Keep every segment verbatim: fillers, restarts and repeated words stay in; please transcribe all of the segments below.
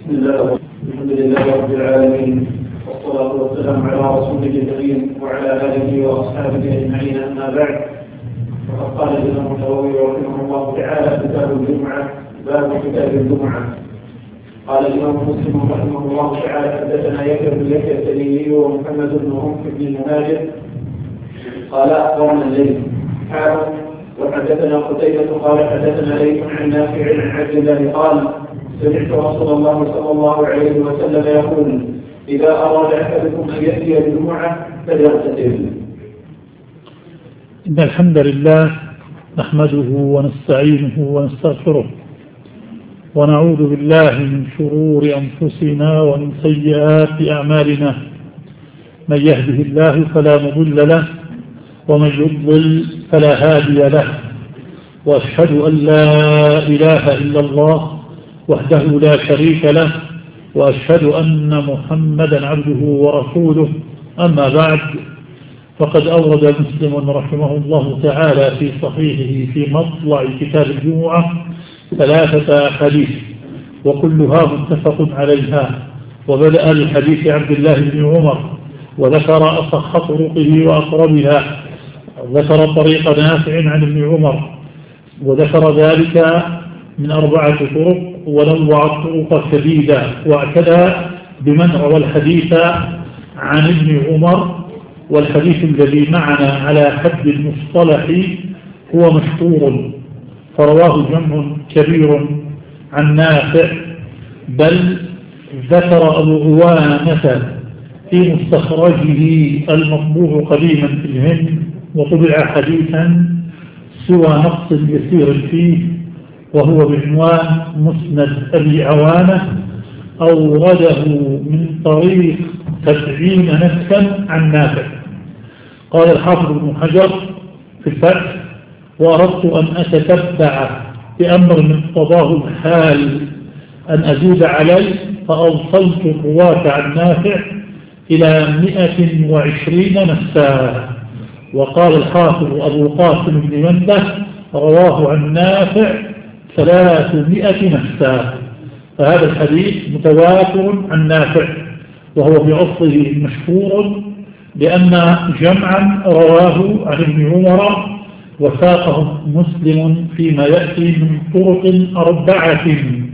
بسم الله الحمد لله رب العالمين، والصلاة والسلام على رسوله الكريم وعلى آله وأصحابه أجمعين، أما بعد. فقد قال الإمام النووي رحمه الله تعالى: كتاب الجمعة، باب كتاب الجمعة. قال الإمام مسلم رحمه الله تعالى: حدثنا يحيى بن يحيى التميمي ومحمد بن رمح بن المهاجر قال أخبرنا الليث وحدثنا قتيبة قال حدثنا ليث عن نافع عن عبد الله قال: سمعت رسول الله صلى الله عليه وسلم يقول: إذا أراد أحدكم أن يأتي الجمعة فليغتسل. إن الحمد لله نحمده ونستعينه ونستغفره ونعوذ بالله من شرور أنفسنا ومن سيئات أعمالنا، من يهده الله فلا مضل له ومن يضلل فلا هادي له، وأشهد أن لا إله إلا الله وحده لا شريك له، وأشهد أن محمدا عبده ورسوله. أما بعد، فقد أورد مسلم رحمه الله تعالى في صحيحه في مطلع كتاب الجمعة ثلاثة أحاديث وكلها متفق عليها، وبدأ بحديث عبد الله بن عمر وذكر أصح طرقه وأقربها، ذكر طريق نافع عن ابن عمر وذكر ذلك من أربعة طرق ونوع الطرق شديدة، واعتدى بمن روى الحديث عن ابن عمر. والحديث الذي معنا على حد المصطلح هو مشهور، فرواه جمع كبير عن نافع، بل ذكر أبو عوانة في مستخرجه المطبوع قديما في الهند وطبع حديثا سوى نقص يسير فيه، وهو بعنوان مسند أبي عوانة، أورده من طريق سبعين نسكا عن نافع. قال الحافظ ابن حجر في الفتح: وأردت أن أتتبع بأمر من قضاه الحال أن أزيد عليه، فأوصلت الرواة عن نافع إلى مئة وعشرين نسا. وقال الحافظ أبو قاسم بن منده: رواه عن نافع ثلاثمائة نسا. فهذا الحديث متواتر عن نافع، وهو بأصله مشهور لأن جمعا رواه عن ابن عمر، وساقه مسلم فيما يأتي من طرق أربعة.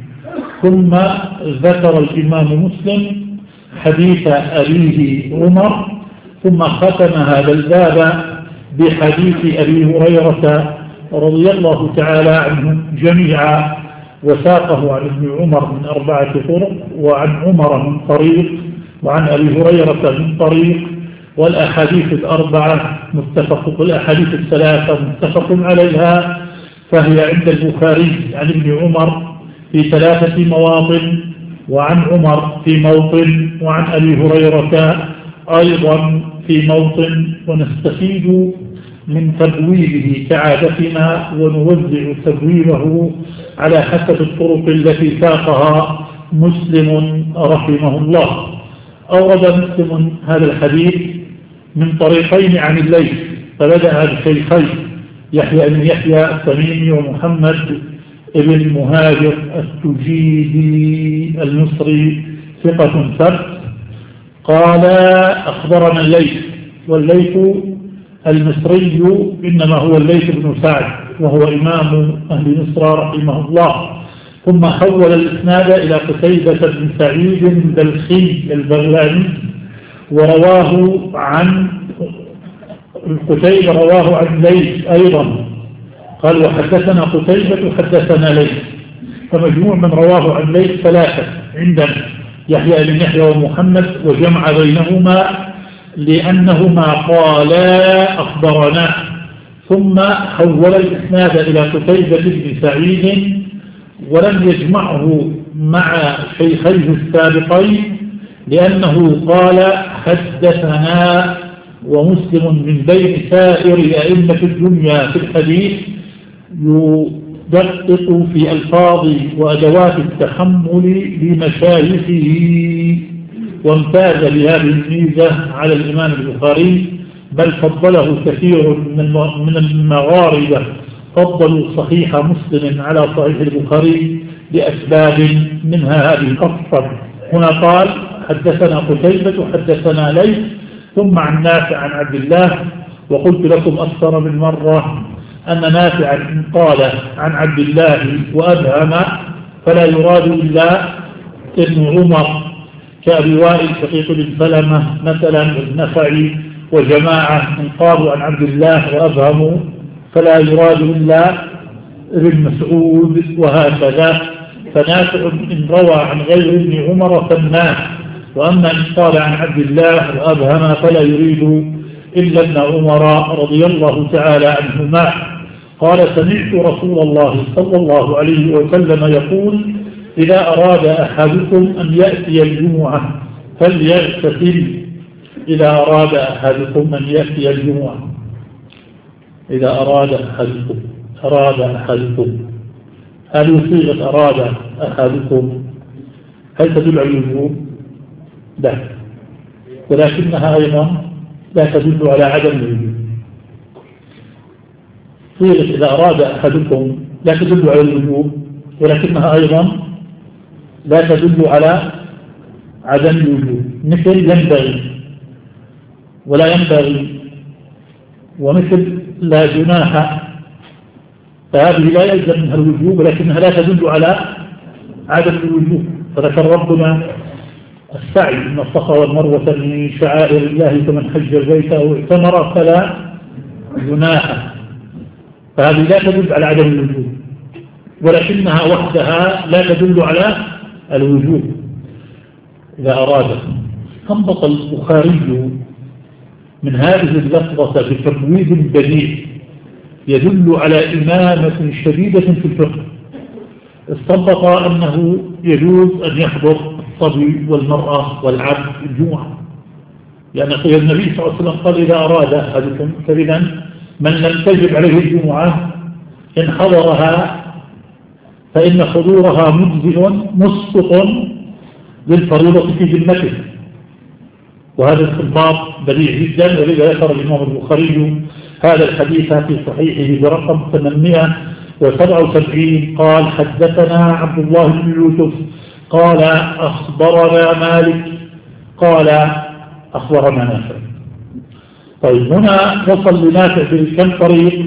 ثم ذكر الإمام مسلم حديث أبيه عمر، ثم ختم هذا الباب بحديث أبي هريرة رضي الله تعالى عنهم جميعا، وساقه عن ابن عمر من أربعة طرق، وعن عمر من طريق، وعن أبي هريرة من طريق. والأحاديث الأربعة متفق، الأحاديث الثلاثة متفق عليها، فهي عند البخاري عن ابن عمر في ثلاثة مواطن، وعن عمر في موطن، وعن أبي هريرة أيضا في موطن. ونستفيد من تبويبه كعادتنا ونوزع تبويبه على حسب الطرق التي ساقها مسلم رحمه الله. أورد مسلم هذا الحديث من طريقين عن الليث، فبدأ بالشيخين يحيى بن يحيى التميمي ومحمد بن المهاجر التجيبي المصري ثقة ثبت. قال: أخبرنا الليث، والليث المصري إنما هو الليث بن سعد، وهو إمام أهل مصر رحمه الله. ثم حول الإسناد إلى قتيبة بن سعيد البلخي البغلاني، ورواه عن قتيبة رواه عن ليث أيضا. قال: وحدثنا قتيبة حدثنا ليث. فمجموع من رواه عن ليث ثلاثة عندنا: يحيى بن يحيى ومحمد، وجمع بينهما لأنهما قالا أخبرنا. ثم حول الإسناد إلى قتيبة بن سعيد، ولم يجمعه مع شيخيه السابقين لأنه قال حدثنا. ومسلم من بين سائر أئمة الدنيا في الحديث يدقق في ألفاظ وأدوات التحمل لمشايخه، وامتاز بهذه الميزة على الإمام البخاري، بل فضله كثير من المغاربة، فضلوا صحيح مسلم على صحيح البخاري لأسباب منها هذه القصة. هنا قال حدثنا قتيبة حدثنا ليث ثم عن نافع عن عبد الله. وقلت لكم أكثر من مرة أن نافع إن قال عن عبد الله وأبهم فلا يراد إلا ابن عمر كأبي وائل شقيق بن سلمة مثلا النخعي وجماعة إن قالوا عن عبد الله وأبهموا فلا يراد إلا ابن مسعود وهكذا. فنافع إن روى عن غير ابن عمر فالناس، وأما إن قال عن عبد الله وأبهم فلا يريد إلا ابن عمر رضي الله تعالى عنهما. قال سمعت رسول الله صلى الله عليه وسلم يقول إذا أراد أحدكم أن يأتي الجمعة فليغتسل. إذا أراد أحدكم أن يأتي الجمعة إذا أراد أحدكم أراد أحدكم هل صيغة أراد أحدكم هل تدل على الوجوب؟ لا، ولكنها أيضا لا تدل على عدم الوجوب. صيغة إذا أراد أحدكم لا تدل على الوجوب، ولكنها أيضا لا تدل على عدم الوجوب، مثل ينبغي ولا ينبغي، ومثل لا جناح، فهذه لا يلزم منها الوجوب ولكنها لا تدل على عدم الوجوب. فذكر ربنا السعي إن الصفا والمروة من شعائر الله فمن حج البيت أو اعتمر فلا جناح، فهذه لا تدل على عدم الوجوب ولكنها وحدها لا تدل على الوجوب. إذا أراد استنبط البخاري من هذه اللفظة بتفويض بديع يدل على إمامة شديدة في الفقه. استنبط أنه يجوز أن يحضر الصبي والمرأة والعبد الجمعة، لأن يعني النبي صلى الله عليه وسلم قال إذا أراد أحدكم، فإذا من لم تجب عليه الجمعة إن حضرها فإن حضورها مجزئ مسقط للفريضة في ذمته. وهذا الاستنباط بديع جدا، ولذا ذكر الإمام البخاري هذا الحديث في صحيحه برقم ثمانمائة وسبعة وسبعين. قال حدثنا عبد الله بن يوسف قال أخبرنا مالك قال أخبرنا نافع. طيب هنا وصل لنافع بكم طريق؟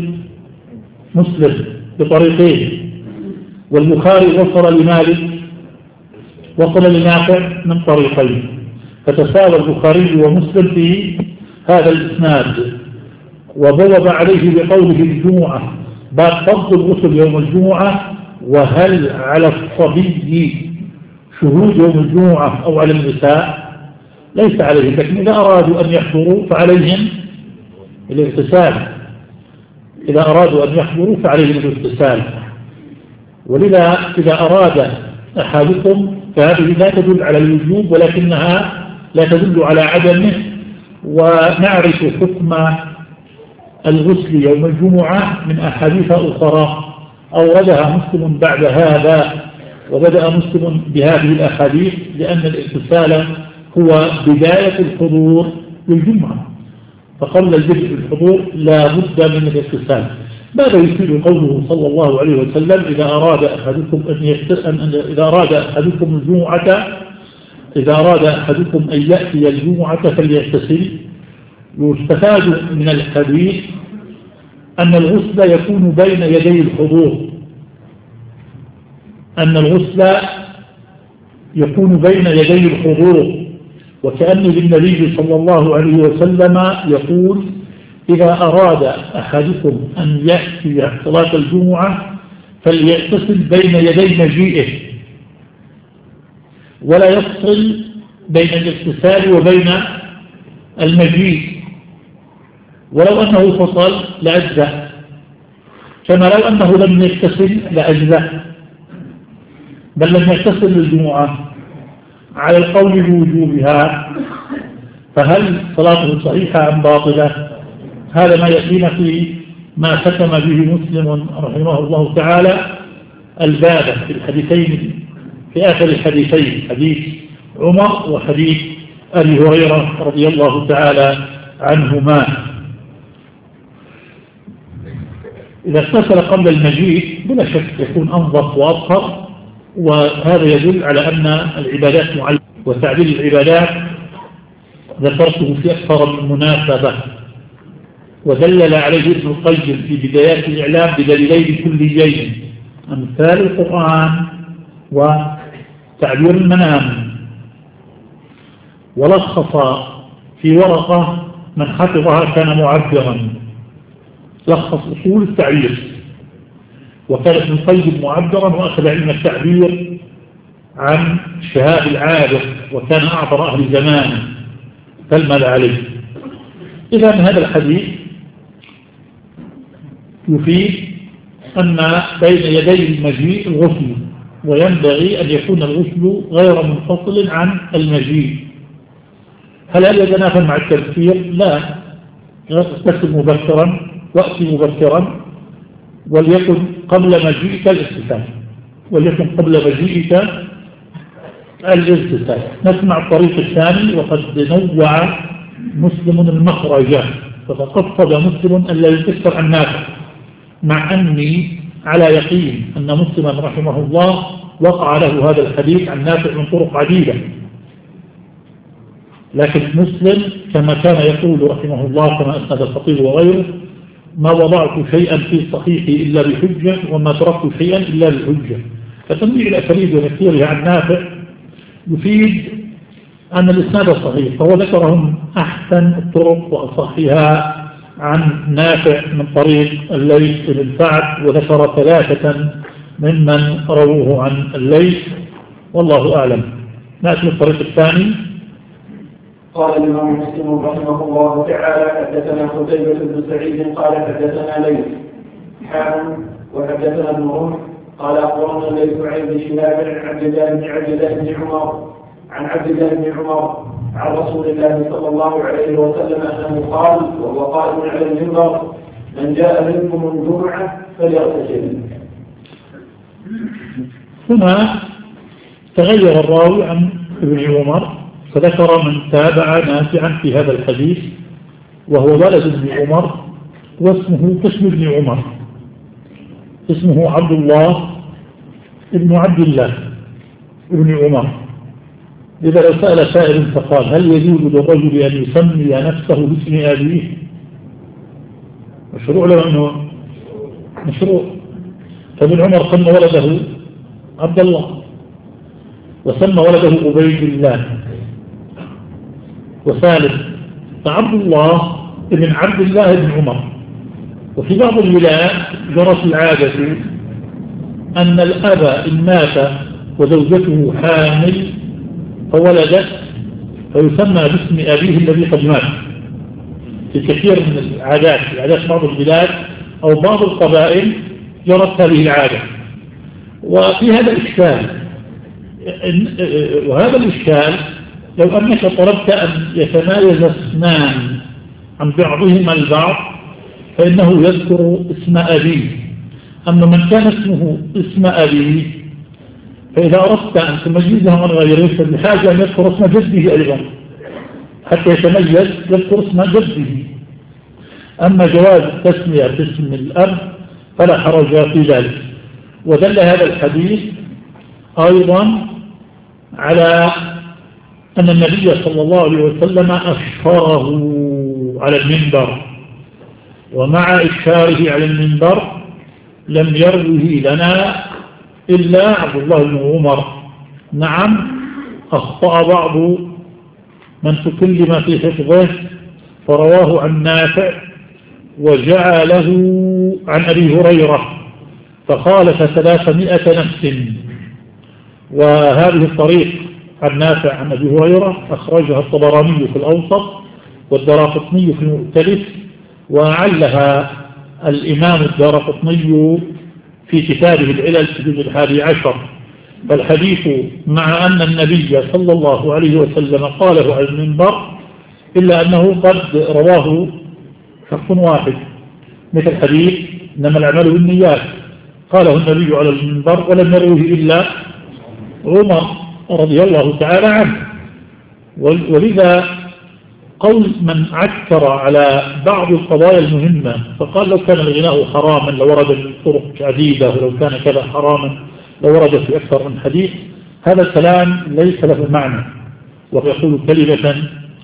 مسلم بطريقين، والبخاري وصل لمالك وصل لنافع من طريقين، فتساوى البخاري ومسلم في هذا الإسناد. وبوب عليه بقوله الجمعة باب فضل الغسل يوم الجمعة، وهل على الصبي شهود يوم الجمعة أو على النساء؟ ليس عليه، لكن إذا أرادوا أن يحضروا فعليهم الاغتسال، إذا أرادوا أن يحضروا فعليهم الاغتسال. ولذا إذا أراد أحدكم فهذه لا تدل على الوجوب ولكنها لا تدل على عدمه. ونعرف حكم الغسل يوم الجمعة من أحاديث أخرى أوردها مسلم بعد هذا، وبدأ مسلم بهذه الأحاديث لأن الاغتسال هو بداية الحضور للجمعة، فقبل البدء بالحضور لا بد من الاغتسال. ماذا يفيد قوله صلى الله عليه وسلم إذا أراد أحدكم أن يغتسل إذا أراد أحدكم الجمعة إذا أراد أحدكم أن يأتي الجمعة فليغتسل؟ يستفاد من الحديث أن الغسل يكون بين يدي الحضور، أن الغسل يكون بين يدي الحضور، وكأن للنبي صلى الله عليه وسلم يقول إذا أراد أحدكم أن يأتي صلاة الجمعة فليغتسل بين يدي مجيئه، ولا يفصل بين الاغتسال وبين المجيء، ولو أنه فصل لأجزأ، كما لو أنه لم يغتسل لأجزأ، بل لم يغتسل للجمعة على القول بوجوبها. فهل صلاته صحيحة أم باطلة؟ هذا ما يأتينا في ما ختم به مسلم رحمه الله تعالى الباب في الحديثين، في آخر الحديثين، حديث عمر وحديث أبي هريرة رضي الله تعالى عنهما. إذا اغتسل قبل المجيء بلا شك يكون أنظف وأطهر، وهذا يدل على أن العبادات معلمة، وتعديل العبادات ذكرته في أكثر من مناسبة، ودلل عليه ابن القيم في بدايات الإعلام بدليلين كليين: أمثال القرآن وتعبير المنام. ولخص في ورقة من حفظها كان معبرا، لخص أصول التعبير، وكان ابن القيم معبرا وأخذ علم التعبير عن شهاب العابر، وكان أعبر أهل زمانه تلمذ عليه. إذا هذا الحديث يفيد أن بين يدي المجيء الغسل، وينبغي أن يكون الغسل غير منفصل عن المجيء. هل هل يتنافى مع التبكير؟ لا، اغتسل مبكرا وأتي مبكرا، وليكن قبل مجيئك الاغتسال، وليكن قبل مجيئك الاغتسال. نسمع الطريق الثاني: وقد نوع مسلم المخرج، فتقصد مسلم أن لا يكسر عن نافع، مع أني على يقين أن مسلما رحمه الله وقع له هذا الحديث عن نافع من طرق عديدة، لكن مسلم كما كان يقول رحمه الله كما أسند الخطيب وغيره: ما وضعت شيئا في صحيحي إلا بحجة، وما تركت شيئا إلا بحجة. فتنويع الأساليب ونكثيرها عن نافع يفيد أن الإسناد صحيح، فهو ذكرهم أحسن الطرق وأصحها عن نافع من طريق الليث بن سعد، وذكر ثلاثة ممن رووه عن الليث، والله أعلم. نأتي الطريق الثاني. قال الإمام مسلم رحمه الله تعالى: حدثنا قتيبة بن سعيد قال حدثنا ليث حاء وحدثنا ابن رمح قال أخبرنا ليث عن ابن شهاب عن عبد الله بن عبد الله بن عمر عن عبد الله بن عمر عن رسول الله صلى الله عليه وسلم أنه قال وهو قائم على المنبر: من جاء منكم الجمعة فليغتسل. ثم تغير الراوي عن ابن عمر، فذكر من تابع نافعا في هذا الحديث، وهو ولد ابن عمر، واسمه كاسم ابن عمر، اسمه عبد الله ابن عبد الله ابن عمر. إذا لو سأل سائل فقال: هل يجوز للرجل أن يسمي نفسه باسم أبيه؟ مشروع له أنه مشروع. فابن عمر سمى ولده عبد الله، وسمى ولده عبيد الله. وثالث فعبد الله ابن عبد الله بن عمر. وفي بعض البلاد جرت العادة أن الأب إن مات وزوجته حامل فولدت فيسمى باسم أبيه الذي قد مات، في كثير من العادات، في عادات بعض البلاد أو بعض القبائل جرت هذه العادة. وفي هذا الإشكال، وهذا الإشكال لو أنك طلبت أن يتمايز اسمان عن بعضهما البعض فإنه يذكر اسم أبيه. أما من كان اسمه اسم أبيه فإذا أردت أن تميزه عن غيره فبحاجة أن يذكر اسم جده أيضا حتى يتميز، يذكر اسم جده. أما جواز التسمية باسم الأب فلا حرج في ذلك. ودل هذا الحديث أيضا على أن النبي صلى الله عليه وسلم أشهره على المنبر، ومع إشهاره على المنبر لم يروه لنا إلا عبد الله بن عمر. نعم، أخطأ بعض من تكلم في حفظه فرواه عن نافع وجعله عن أبي هريرة فخالف ثلاثمائة نفس. وهذه الطريق عن نافع عن أبي هريرة أخرجها الطبراني في الأوسط والدارقطني في المؤتلف، وعلها الإمام الدارقطني في كتابه العلل في الجزء الحادي عشر. فالحديث مع أن النبي صلى الله عليه وسلم قاله على المنبر إلا أنه قد رواه شخص واحد، مثل حديث إنما الأعمال بالنيات قاله النبي على المنبر ولم يروه إلا عمر رضي الله تعالى عنه. ولذا قول من عكر على بعض القضايا المهمة فقال لو كان الغناء حراما لورد الطرق عديدة، ولو كان كذا حراما لو ورد في أكثر من حديث. هذا الكلام ليس له معنى، ويقول كلمة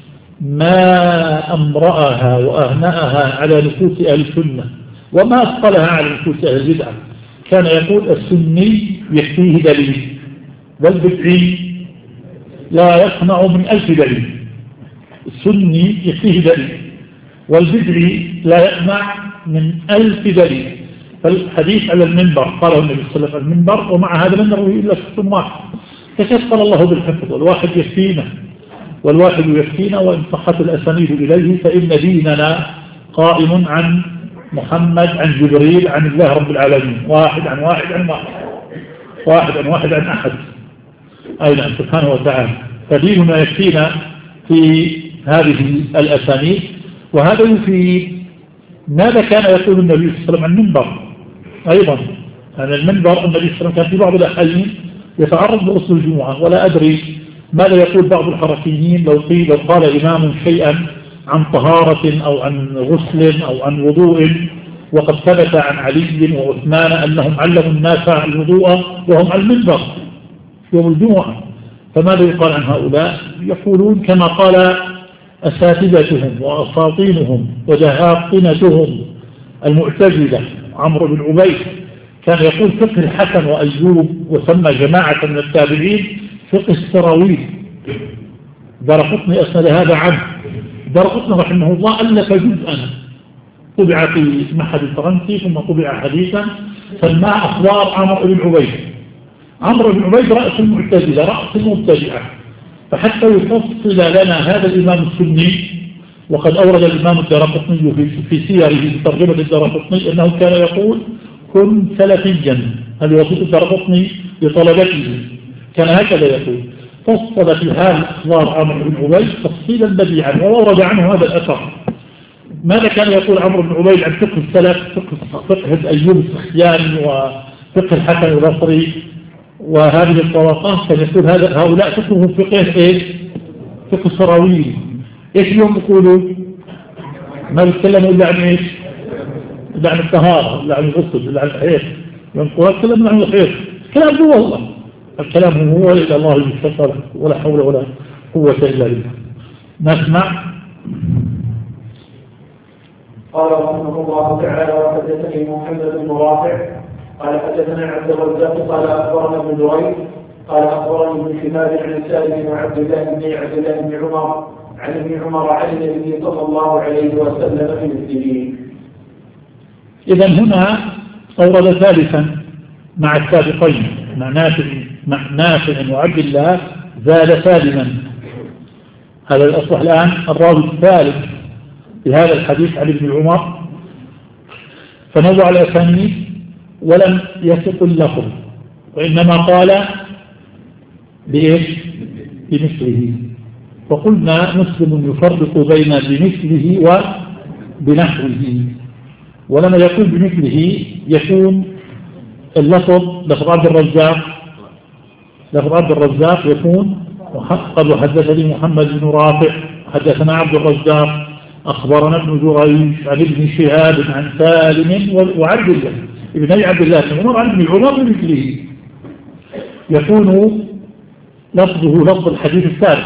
ما أمرأها وأهنأها على نفوس أهل السنة وما أثقلها على نفوس أهل البدعة. كان يقول السني يكفيه دليل، والبدعي لا يصنع من ألف دليل. السني يكفيه دليل، والبدعي لا يصنع من ألف دليل. فالحديث على المنبر قاله النبي صلى الله عليه وسلم على المنبر، ومع هذا لم نروي إلا شخص واحد، تكفل الله بالحفظ، والواحد يكفينا والواحد يكفينا وإن صحت الأسانيد إليه فإن ديننا قائم عن محمد عن جبريل عن الله رب العالمين، واحد عن واحد عن واحد واحد عن واحد عن أحد أيضا سبحانه وتعالى. فديننا يكفينا في هذه الأسانيد. وهذا يفيد ماذا كان يقول النبي صلى الله عليه وسلم عن المنبر أيضا. يعني المنبر النبي صلى الله عليه وسلم كان في بعض الأحيان يتعرض لأصل الجمعة، ولا أدري ماذا يقول بعض الحركيين لو قيل لو قال إمام شيئا عن طهارة أو عن غسل أو عن وضوء، وقد ثبت عن علي وعثمان أنهم علموا الناس الوضوء وهم على المنبر يوم الجمعة، فماذا يقال عن هؤلاء؟ يقولون كما قال أساتذتهم وأساطينهم وجهاطنتهم المعتزلة عمرو بن عبيد، كان يقول فقه الحسن وأيوب، وسمى جماعة من التابعين فقه السراويل. درقطني أسند هذا عنه. درقطني رحمه الله ألف جزءا طبع في معهد الفرنسي ثم طبع حديثا سماه أخبار عمرو بن عبيد. عمرو بن عبيد رأس المعتزلة رأس المبتدعة. فحتى يفصل لنا هذا الإمام السني، وقد أورد الإمام الدارقطني في سيره في ترجمة الدارقطني أنه كان يقول كن سلفيا. هل يوصف الدارقطني لطلبته كان هكذا يقول. فصل في هذا أخبار عمرو بن عبيد تفصيلا بديعا، وأورد عنه هذا الأثر. ماذا كان يقول عمرو بن عبيد عن فقه السلف؟ فقه, فقه أيوب السختياني وفقه الحسن البصري وهذه الطبقات، كان يقول هذا هؤلاء فقههم فقه ايش؟ فقه السراويل. ايش اليوم يقولوا؟ ما يتكلموا الا عن ايش؟ الا عن الطهارة، الا عن الغسل، الا عن الحيض. يقولوا يتكلموا عن الحيض. الكلام هو الله، الكلام هو إلى الله المستقر، ولا حول ولا قوة إلا بالله. نسمع. قال رحمه الله تعالى وحدثني محمد بن رافع قال حدثنا عبد الرزاق قال أخبرنا ابن دريد قال أخبرني ابن شهاب عن سالم بن عبد الله بن عبد الله بن عمر عن ابن عمر عن النبي صلى الله عليه وسلم بمثله. إذا هنا أورد ثالثا مع السابقين مع نافع مع نافع وعبد الله زاد سالما. هذا الأصبح الآن الراوي الثالث في هذا الحديث عن ابن عمر، فنوع الأسانيد ولم يثق اللفظ، وإنما قال بإيش؟ بمثله. وقلنا مسلم يفرق بين بمثله وبنحوه، ولما يكون بمثله يكون اللفظ لفظ عبد الرزاق لفظ عبد الرزاق يكون قد حدثني محمد بن رافع حدثنا عبد الرزاق أخبرنا ابن جريج عن ابن شهاب عن سالم وعبد الله ابن عبد الله بن عمر عن ابن عمر بمثله، يكون لفظه لفظ الحديث الثالث.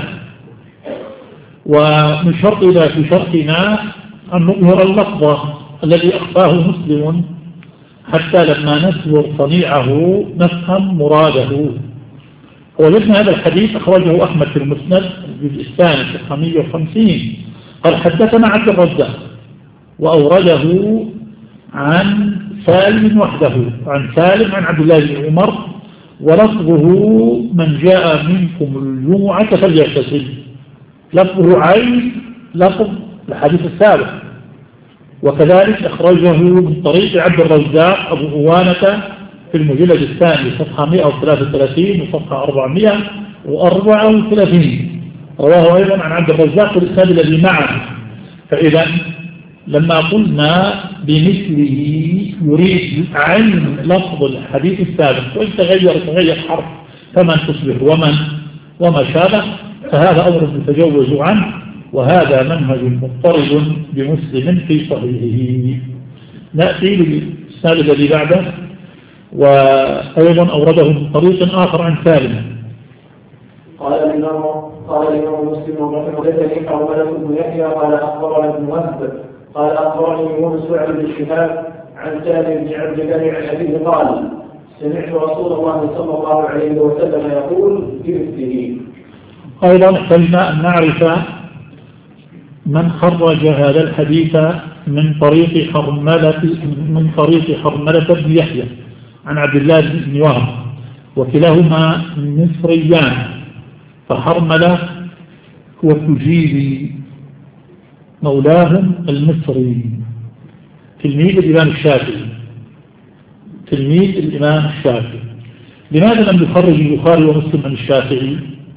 ومن شرطنا في شرطنا أن نظهر اللفظ الذي أخفاه مسلم حتى لما نسبر صنيعه نفهم مراده. ووجدنا هذا الحديث أخرجه أحمد في المسند الجزء الثاني في خمسمائة وخمسين قال حدثنا عبد الرزاق وأورده عن سالم وحده عن سالم عن عبد الله بن عمر، ولفظه من جاء منكم الجمعة فليغتسل. لفظه عين لفظ الحديث السابق. وكذلك أخرجه من طريق عبد الرزاق أبو أوانة في المجلد الثاني صفحة مئة وثلاثة وثلاثين وصفحة أربعمائة وأربعة وثلاثين، رواه أيضا عن عبد الرزاق والإسناد الذي معه. فإذا لما قلنا بمثله يريد عين لفظ الحديث السابق، وإن تغير تغير حرف فمن تصبح ومن وما شابه، فهذا أمر متجوز عنه، وهذا منهج مضطرد بمسلم في صحيحه. نأتي للإسناد الذي بعده. وأيضا أورده من طريق آخر عن سالم. قال الإمام قال الإمام مسلم رحمه الله حرملة بن يحيى قال أخبرنا ابن وهب قال أخبرني يونس عن ابن شهاب عن سالم بن عبد الله عن أبيه قال سمعت رسول الله صلى الله عليه وسلم يقول بمثله. أيضا احتجنا أن نعرف من خرج هذا الحديث من طريق حرملة من طريق حرملة بن يحيى عن عبد الله بن وهب، وكلاهما مصريان، فحرملة هو تجيبي مولاهم المصري تلميذ الإمام الشافعي تلميذ الإمام الشافعي. لماذا لم يخرج البخاري ومسلم عن الشافعي؟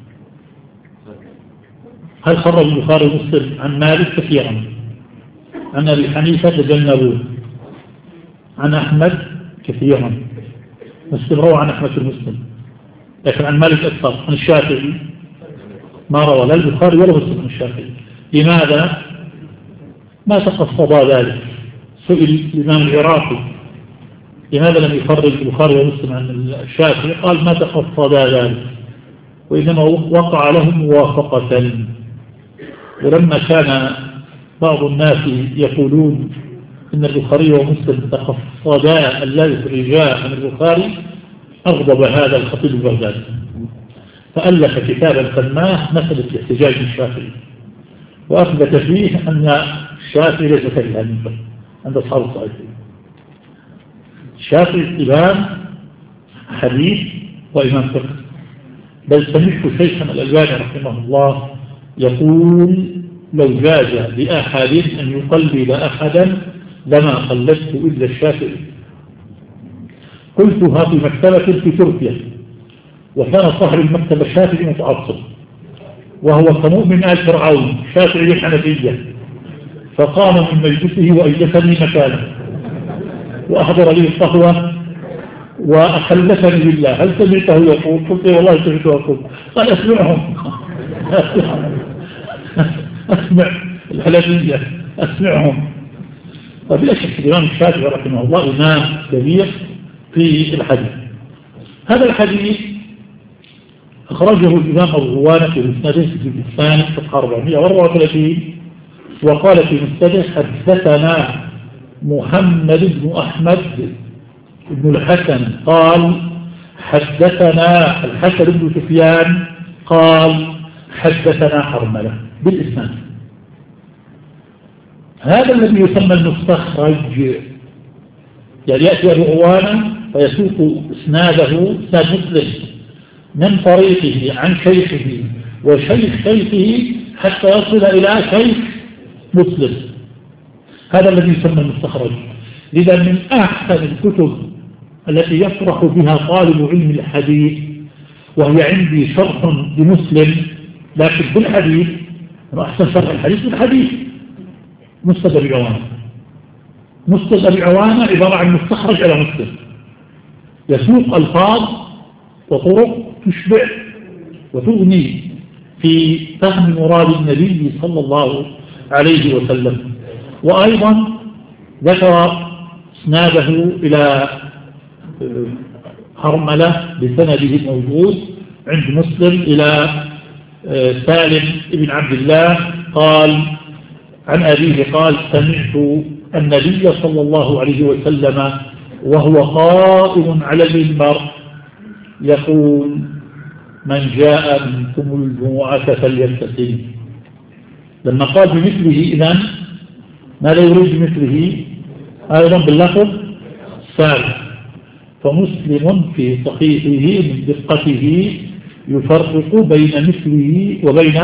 هل خرج البخاري ومسلم عن مالك؟ كثيرا. عن أبي حنيفة تجنبوه، عن أحمد كثيرا، مسلم روى عن أحمد المسلم، لكن عن مالك أكثر. عن الشافعي ما روى لا البخاري ولا مسلم عن الشافعي. لماذا؟ ما تقصد ذلك. سئل الإمام العراقي لماذا لم يخرج البخاري ومسلم عن الشافعي؟ قال ما تقصد ذلك، وإنما وقع لهم موافقة. ولما كان بعض الناس يقولون إن البخاري ومسلم تقصدا الذي الرجاء عن البخاري، أغضب هذا الخطيب البغدادي فألف كتابا سماه مسألة الاحتجاج بالشافعي، وأثبت فيه أن الشافعي ليس كالإمام عند أصحاب الصحيحين. الشافعي إمام حديث وإمام فقه، بل سمعت شيخا الألباني رحمه الله يقول لو جاز لأحد أن يقلد أحدا لما قلدت إلا الشافعي. قلتها في مكتبة في تركيا، وكان صاحب المكتبة الشافعي متعصب، وهو كمؤمن آل فرعون شافعي الحنفية، فقام من مجلسه وأجلسني مكانه وأحضر لي القهوة وأخلفني بالله هل سمعته يقول؟ قلت والله سمعته يقول. قال أسمعهم أسمع الحلبية أسمعهم. وبلا شك الإمام الشافعي رحمه الله إمام كبير في الحديث. هذا الحديث أخرجه الإمام الغوانة في مسنده في الثاني صفحة أربعمائة وأربعة وثلاثين، وقال في مسنده حدثنا محمد بن أحمد بن الحسن قال حدثنا الحسن بن سفيان قال حدثنا حرملة بالإسناد. هذا الذي يسمى المستخرج، يعني يأتي أبو عوانة فيسوق إسناده إسناد مسلم من طريقه عن شيخه وشيخ شيخه حتى يصل إلى شيخ مسلم. هذا الذي يسمى المستخرج. لذا من أحسن الكتب التي يفرح بها طالب علم الحديث، وهي عندي شرح لمسلم لكن بالحديث، أحسن شرح الحديث بالحديث مسند أبي عوانة. مسند أبي عوانة عبارة عن مستخرج على مسلم، يسوق ألفاظ وطرق تشبع وتغني في فهم مراد النبي صلى الله عليه وسلم. وأيضا ذكر اسناده إلى حرملة بسنده الموجود عند مسلم إلى سالم بن عبد الله قال عن أبيه قال سمعت النبي صلى الله عليه وسلم وهو قائم على المنبر يقول من جاء منكم الجمعة فليغتسل. لما قال بمثله إذن ما لا يريد بمثله أيضا باللفظ سالم. فمسلم في صحيحه من دقته يفرق بين مثله وبين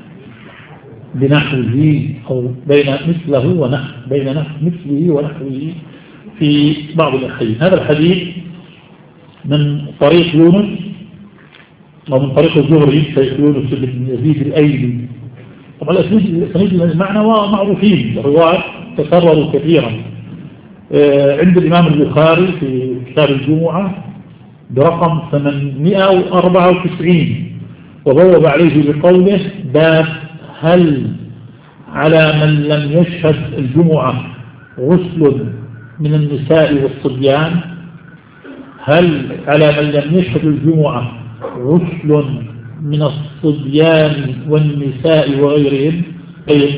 بنحوه، أو بين مثله ونحو بين مثله ونحوه في بعض الأحاديث. هذا الحديث من طريق يونس ومن طريق الزهري شيخ يونس بن يزيد الأيلي. طبعا الأسانيد المعنى معروفين، الرواة تكرروا كثيرا. عند الإمام البخاري في كتاب الجمعة برقم ثمانمائة وأربعة وتسعين، وبوب عليه بقوله باب هل على من لم يشهد الجمعة غسل من النساء والصبيان. هل على من لم يشهد الجمعة غسل من الصبيان والنساء وغيرهم؟ طيب،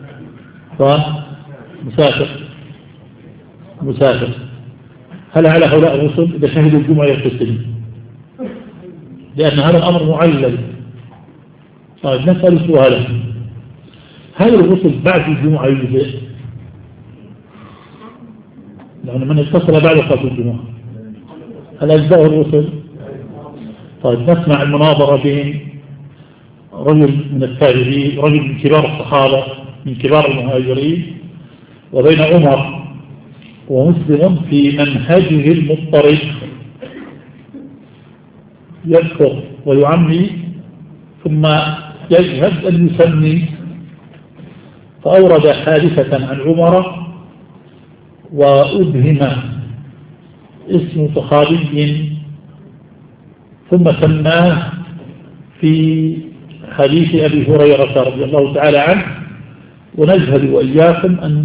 فمسافر مسافر هل على هؤلاء غسل إذا شهدوا الجمعة يغتسلون؟ لأن هذا الأمر معلل. طيب نسأل سؤالا، هل الغسل بعد الجمعة يجزئ؟ لأن من اتصل بعد صلاة الجمعة هل أجزاء الغسل؟ طيب نسمع المناظرة بين رجل من التابعين، رجل من كبار الصحابة من كبار المهاجرين، وبين عمر ومسلم في منهجه المضطرد يذكر ويعمي ثم يجهد أن يسمي، فأورد حادثة عن عمر وأبهم اسم صحابي ثم سماه في حديث أبي هريرة رضي الله تعالى عنه، ونجهد وإياكم أن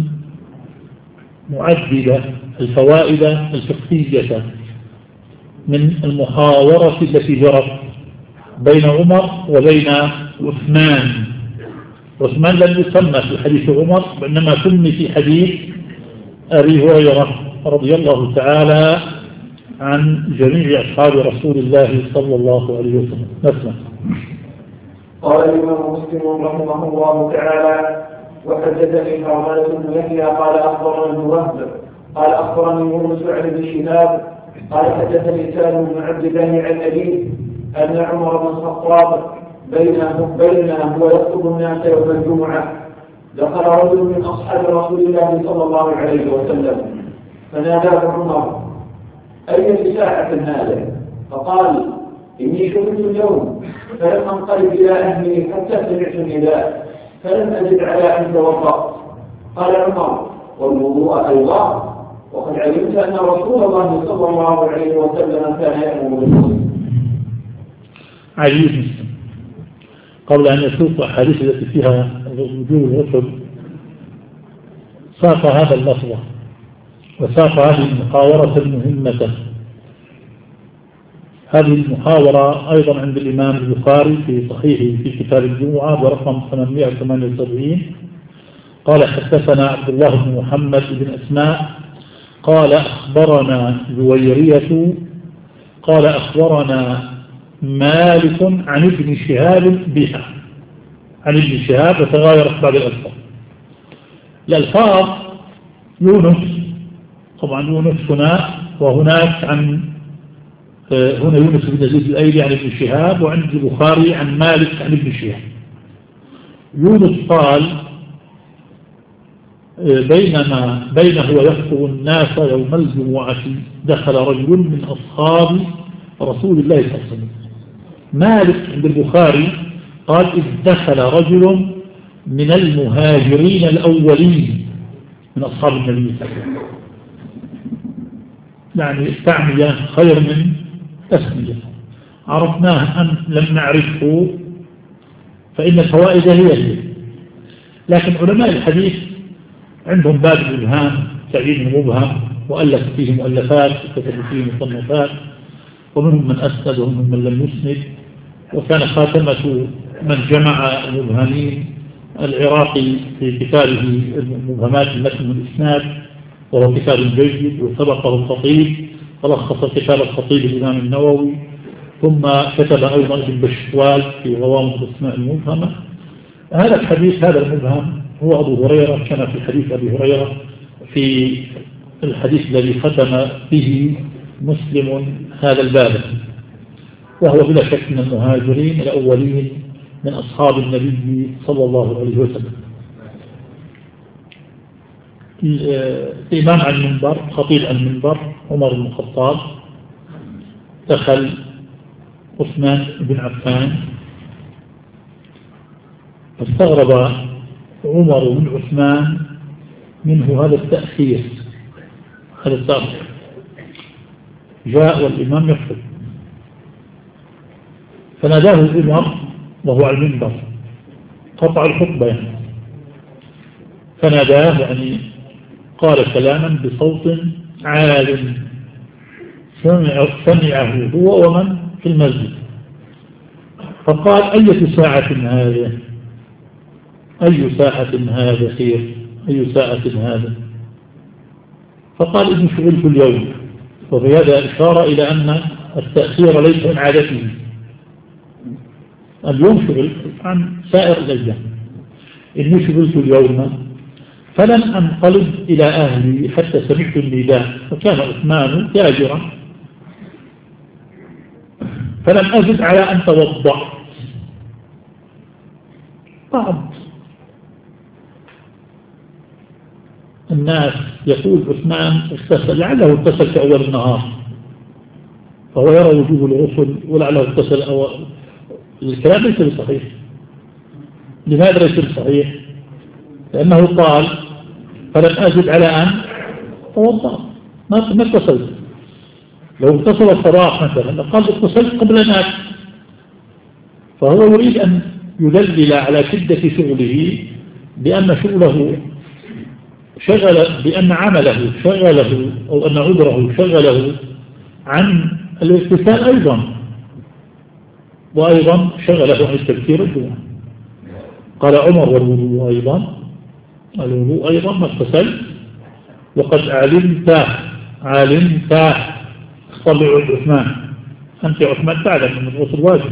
نعدد الفوائد الفقهية من المحاورة التي جرت بين عمر وبين عثمان. عثمان لم يسمى في حديث عمر وإنما سمي في حديث أبي هريرة رضي الله تعالى عن جميع أصحاب رسول الله صلى الله عليه وسلم. نسمع. قال الإمام مسلم رحمه الله تعالى: وحدثني حرملة بن يحيى قال أخبرنا ابن وهب قال أخبرني يونس عن ابن شهاب قال حدثني سالم بن عبد الله عن أبيه أن عمر بن الخطاب بينه بينه ويخطب الناس يوم الجمعة دخل رجل من أصحاب رسول الله صلى الله عليه وسلم فناداه عمر: أي ساعة هذا؟ فقال: إني شغلت اليوم فلم أنقلب إلى أهلي حتى سمعت النداء فلم أجد على أن توضأت. قال عمر: والوضوء أيضا؟ وقد علمت أن رسول الله صلى الله عليه وسلم كان يأمر بالوضوء. عجيب. قبل أن يسوق الحديث التي فيها وجوب الغسل ساق هذا اللفظ وساق هذه المحاورة المهمة. هذه المحاورة أيضا عند الإمام البخاري في صحيحه في كتاب الجمعة برقم ثمانمائة وثمانية وسبعين قال: حدثنا عبد الله بن محمد بن أسماء قال أخبرنا جويرية قال أخبرنا مالك عن ابن شهاب بها عن ابن شهاب وتغايرت بعض الألفاظ. الألفاظ يونس طبعا يونس هنا وهناك عن هنا يونس بن يزيد الأيلي عن ابن شهاب وعند البخاري عن مالك عن ابن شهاب. يونس قال: بينما بينه ويخطب الناس يوم الجمعة دخل رجل من أصحاب رسول الله صلى الله عليه وسلم. مالك عند البخاري قال: إذ دخل رجل من المهاجرين الأولين من أصحاب النبي صلى الله عليه وسلم. يعني تعمية خير من تسمية، عرفناه أم لم نعرفه فإن الفوائد هي هي. لكن علماء الحديث عندهم باب الإبهام تعيين المبهم وألف فيه مؤلفات وكتب فيه مصنفات، ومنهم من أسند ومنهم من لم يسند. وكان خاتمة من جمع المبهمين العراقي في كتابه المبهمات المتن والإسناد، وهو كتاب جيد وسبقه الخطيب فلخص كتاب الخطيب الإمام النووي، ثم كتب أيضا ابن بشوال في غوامض الأسماء المبهمة. هذا الحديث هذا المبهم هو أبو هريرة، كان في حديث أبي هريرة في الحديث الذي ختم به مسلم هذا الباب، وهو بلا شك من المهاجرين الأولين من أصحاب النبي صلى الله عليه وسلم. الإمام على المنبر خطيب على المنبر عمر بن الخطاب دخل عثمان بن عفان فاستغرب عمر بن عثمان منه هذا التأخير هذا التأخير. جاء والإمام يخطب فناداه عمر وهو على المنبر، قطع الخطبة يعني، فناداه يعني قال كلاما بصوت عال سمعه هو ومن في المسجد، فقال أي ساعة هذه، أي ساعة هذا خير، أي ساعة هذا؟ فقال إني شغلت اليوم. وفي هذا إشارة إلى أن التأخير ليس من عادته، اليوم شغلت عن سائر الأيام. إني شغلت اليوم فلن أنقلب إلى أهلي حتى سمعت النداء، فكان عثمان تاجرا، فلم أزد على أن توضأت. بعض الناس يقول عثمان اغتسل، لعله اغتسل في أول النهار، فهو يرى وجوب الغسل ولعله اغتسل أول. الكلام ليس بصحيح. لماذا ليس بصحيح؟ لأنه قال فلن أزد على أن توضأ، ما اغتسلت. لو اغتسل الصباح مثلا قال اغتسلت قبل أن أكل، فهو يريد أن يدلل على شدة شغله بأن شغله شغل، بأن عمله شغله أو أن عذره شغله عن الاغتسال أيضا، وأيضا شغله عن التفكير الدنيا. قال عمر والوضوء أيضا، الوضوء أيضا ما اغتسل، وقد علمت علمت صلوا عثمان، أنت عثمان تعلم من الغسل واجب،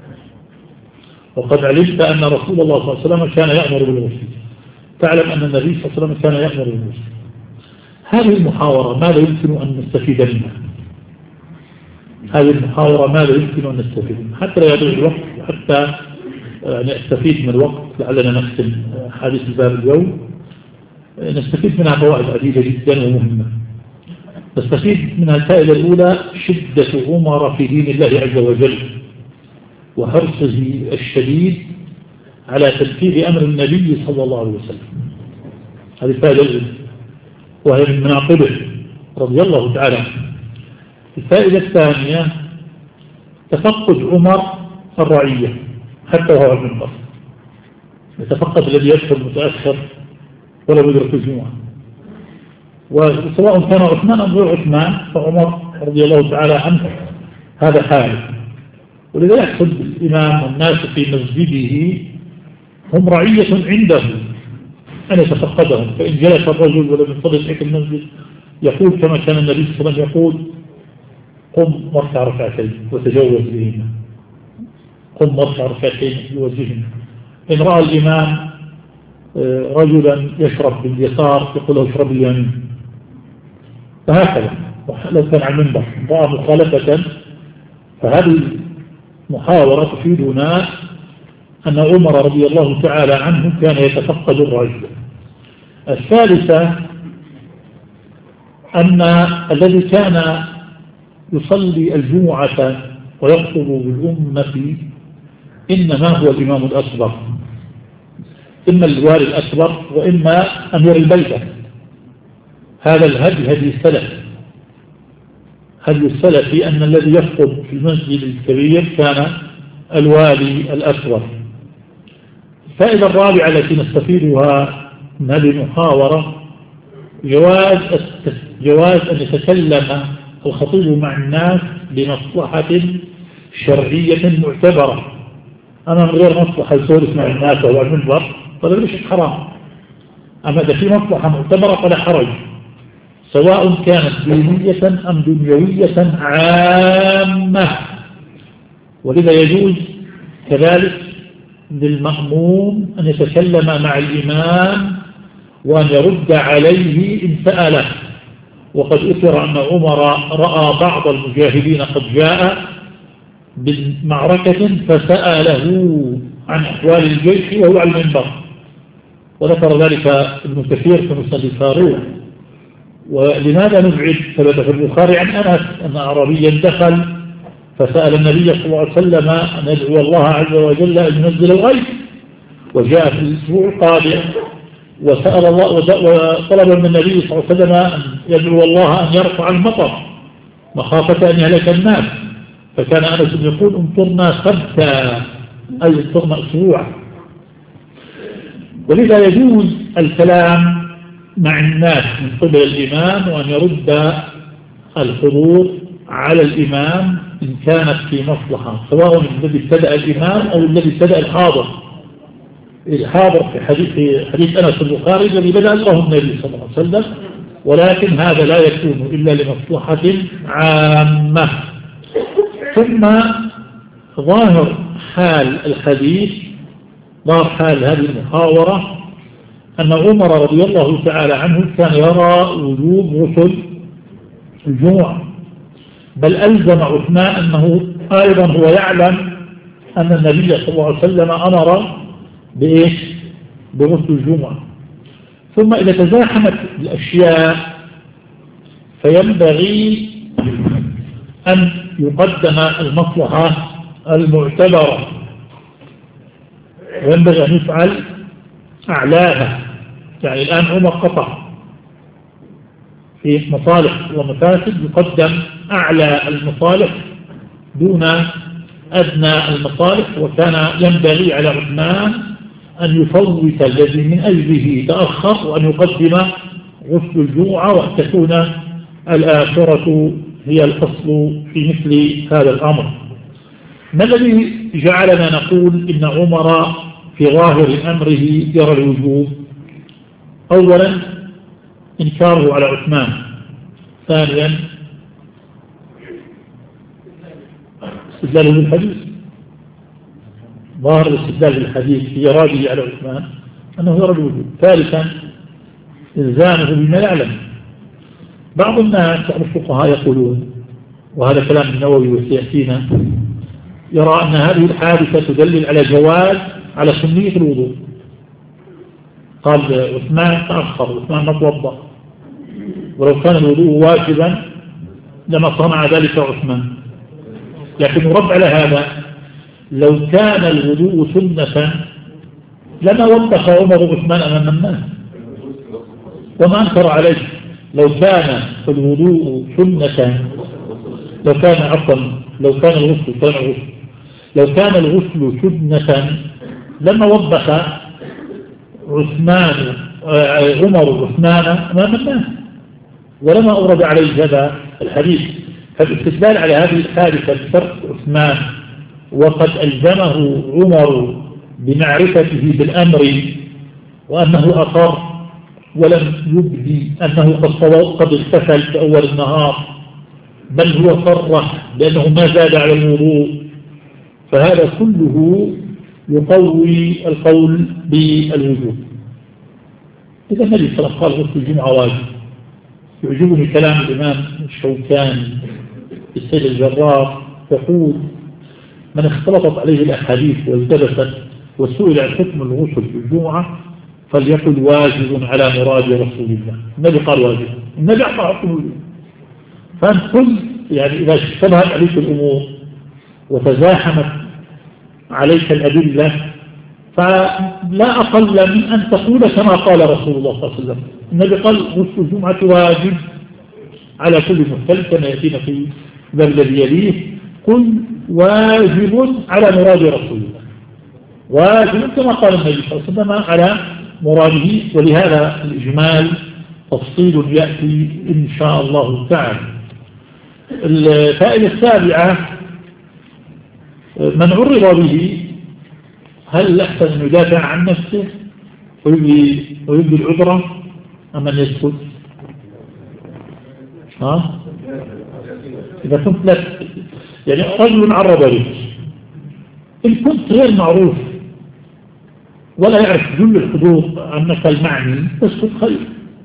وقد علمت أن رسول الله صلى الله عليه وسلم كان يأمر بالغسل، تعلم أن النبي صلى الله عليه وسلم كان يأمر بالغسل. هذه المحاورة ماذا يمكن أن نستفيد منها؟ هذه المحاورة ماذا يمكن أن نستفيد منها حتى لا يضيع الوقت، حتى نستفيد من الوقت، لعلنا نختم حديث الباب اليوم. نستفيد منها فوائد عديدة جدا ومهمة. نستفيد منها الفائدة الأولى شدة عمر في دين الله عز وجل، وحرصه الشديد على تنفيذ أمر النبي صلى الله عليه وسلم. هذه الفائدة الأولى وهي من مناقبه رضي الله تعالى. الفائدة الثانية تفقد عمر الرعية حتى وهو المنبر، يتفقد الذي يدخل متأخر ولا يدرك الجمعة، وسواء كان عثمان أم غير عثمان فعمر رضي الله تعالى عنه هذا حاله. ولذا يحصل الإمام والناس في مسجده هم رعية عنده أن يتفقدهم، فإن جلس الرجل ولم يصلي في المسجد يقول كما كان النبي صلى الله عليه وسلم يقول قم واركع ركعتين وتجوز بهما، قم واركع ركعتين وتجوزهما. إن رأى الإمام رجلا يشرب باليسار يقول له اشرب باليمين، فهكذا. لو كان على المنبر رأى مخالفة، فهذه محاورة تفيدنا أن عمر رضي الله تعالى عنه كان يتفقد الرجل. الثالثة أن الذي كان يصلي الجمعة ويخطب بالأمة إنما هو الإمام الأكبر، إما الوالي الأكبر وإما أمير البلدة. هذا الهدي هدي السلف، هدي السلف أن الذي يخطب في المسجد الكبير كان الوالي الأكبر. الفائدة الرابعة التي نستفيدها من هذه المحاورة جواز جواز أن يتكلم الخطيب مع الناس بمصلحة شرعية معتبرة. أما من غير مصلحة يسولف مع الناس وهو المنبر فلا ليش حرام. أما إذا في مصلحة معتبرة فلا حرج، سواء كانت دينية أم دنيوية عامة. ولذا يجوز كذلك للمأموم أن يتكلم مع الإمام وأن يرد عليه إن سأله. وقد أثر أن عمر رأى بعض المجاهدين قد جاء بالمعركة فسأله عن أحوال الجيش وهو على المنبر، وذكر ذلك ابن كثير في مسند الفاروق. ولماذا نبعد؟ ثبت في البخاري عن أنس أن أعرابيا دخل فسأل النبي صلى الله عليه وسلم أن يدعو الله عز وجل أن ينزل الغيث، وجاء في الأسبوع القادم وسأل الله وطلب من النبي صلى الله عليه وسلم أن يدعو الله أن يرفع المطر مخافة أن يهلك الناس، فكان أنس يقول امطرنا سبتا أي امطرنا أسبوعا. ولذا يجوز الكلام مع الناس من قبل الإمام وأن يرد الحضور على الإمام إن كانت في مصلحة، سواء الذي ابتدأ الإمام أو الذي ابتدأ الحاضر. الحاضر في حديث, في حديث أنس البخاري الذي بدأ له النبي صلى الله عليه وسلم، ولكن هذا لا يكون إلا لمصلحة عامة. ثم ظاهر حال الحديث، ظاهر حال هذه المحاورة، أن عمر رضي الله تعالى عنه كان يرى وجوب غسل الجمعة، بل ألزم عثمان أنه أيضا هو يعلم أن النبي صلى الله عليه وسلم أمر بإيش؟ بغسل الجمعة. ثم إذا تزاحمت الأشياء فينبغي أن يقدم المصلحة المعتبرة، وينبغي أن يفعل أعلاها. يعني الآن عمر قطع في مصالح ومفاسد، يقدم أعلى المصالح دون أدنى المصالح، وكان ينبغي على عثمان أن يفوت الذي من أجله تأخر، وأن يقدم غسل الجمعة، وأن تكون الآخرة هي الأصل في مثل هذا الأمر. ما الذي جعلنا نقول إن عمر في ظاهر أمره يرى الوجوب؟ أولا إنكاره على عثمان، ثانيا استدلاله بالحديث، ظاهر الاستدلال بالحديث في إراده على عثمان أنه يرى الوجوب، ثالثا إلزامه بما يعلم. بعض الناس الفقهاء يقولون، وهذا كلام النووي وسيأتينا، يرى أن هذه الحادثة تدلل على جواز على سنية الوضوء. قال عثمان تأخر، عثمان ما توضأ، ولو كان الوضوء واجبا لما صنع ذلك عثمان. لكن يرد على هذا، لو كان الوضوء سنة لما وضح عمر عثمان أمام الناس وما أنكر عليه. لو كان الوضوء سنة، لو كان عفوا لو كان الغسل كان الغسل لو كان الغسل سنة لما وضح عثمان عمر عثمان أمام الناس ولما أورد عليه هذا الحديث. فالاستدلال على هذه الحادثة بشرط عثمان، وقد ألزمه عمر بمعرفته بالأمر وأنه أقر ولم يبدي أنه قد اغتسل في أول النهار، بل هو صرح بأنه ما زاد على الوضوء، فهذا كله يقوي القول بالوجوب. إذا النبي صلى الله عليه وسلم قال غسل الجمعة واجب. يعجبني كلام الإمام الشوكاني السيد الجرار، يقول: من اختلطت عليه الأحاديث والتبست وسئل عن حكم الغسل في الجمعة فليقل واجب على مراد رسول الله. النبي قال واجب، النبي أعطى حكم الوجوب. فأنت قل يعني إذا اشتبهت عليك الأمور وتزاحمت عليك الأدلة فلا أقل من أن تقول كما قال رسول الله صلى الله عليه وسلم. النبي قال غسل الجمعة واجب على كل مختلف كما يأتينا في باب الذي يليه. قل واجب على مراد رسول الله، واجب كما قال النبي صلى الله عليه وسلم على مراده. ولهذا الإجمال تفصيل يأتي إن شاء الله تعالى. الفائدة السابعة: من عرض به هل الأحسن أن يدافع عن نفسه ويبدي العذرة أم أن يسكت؟ ها؟ إذا كنت لك يعني رجل عرض لك، إن كنت غير معروف ولا يعرف جل الحدود أنك المعني تسكت خير،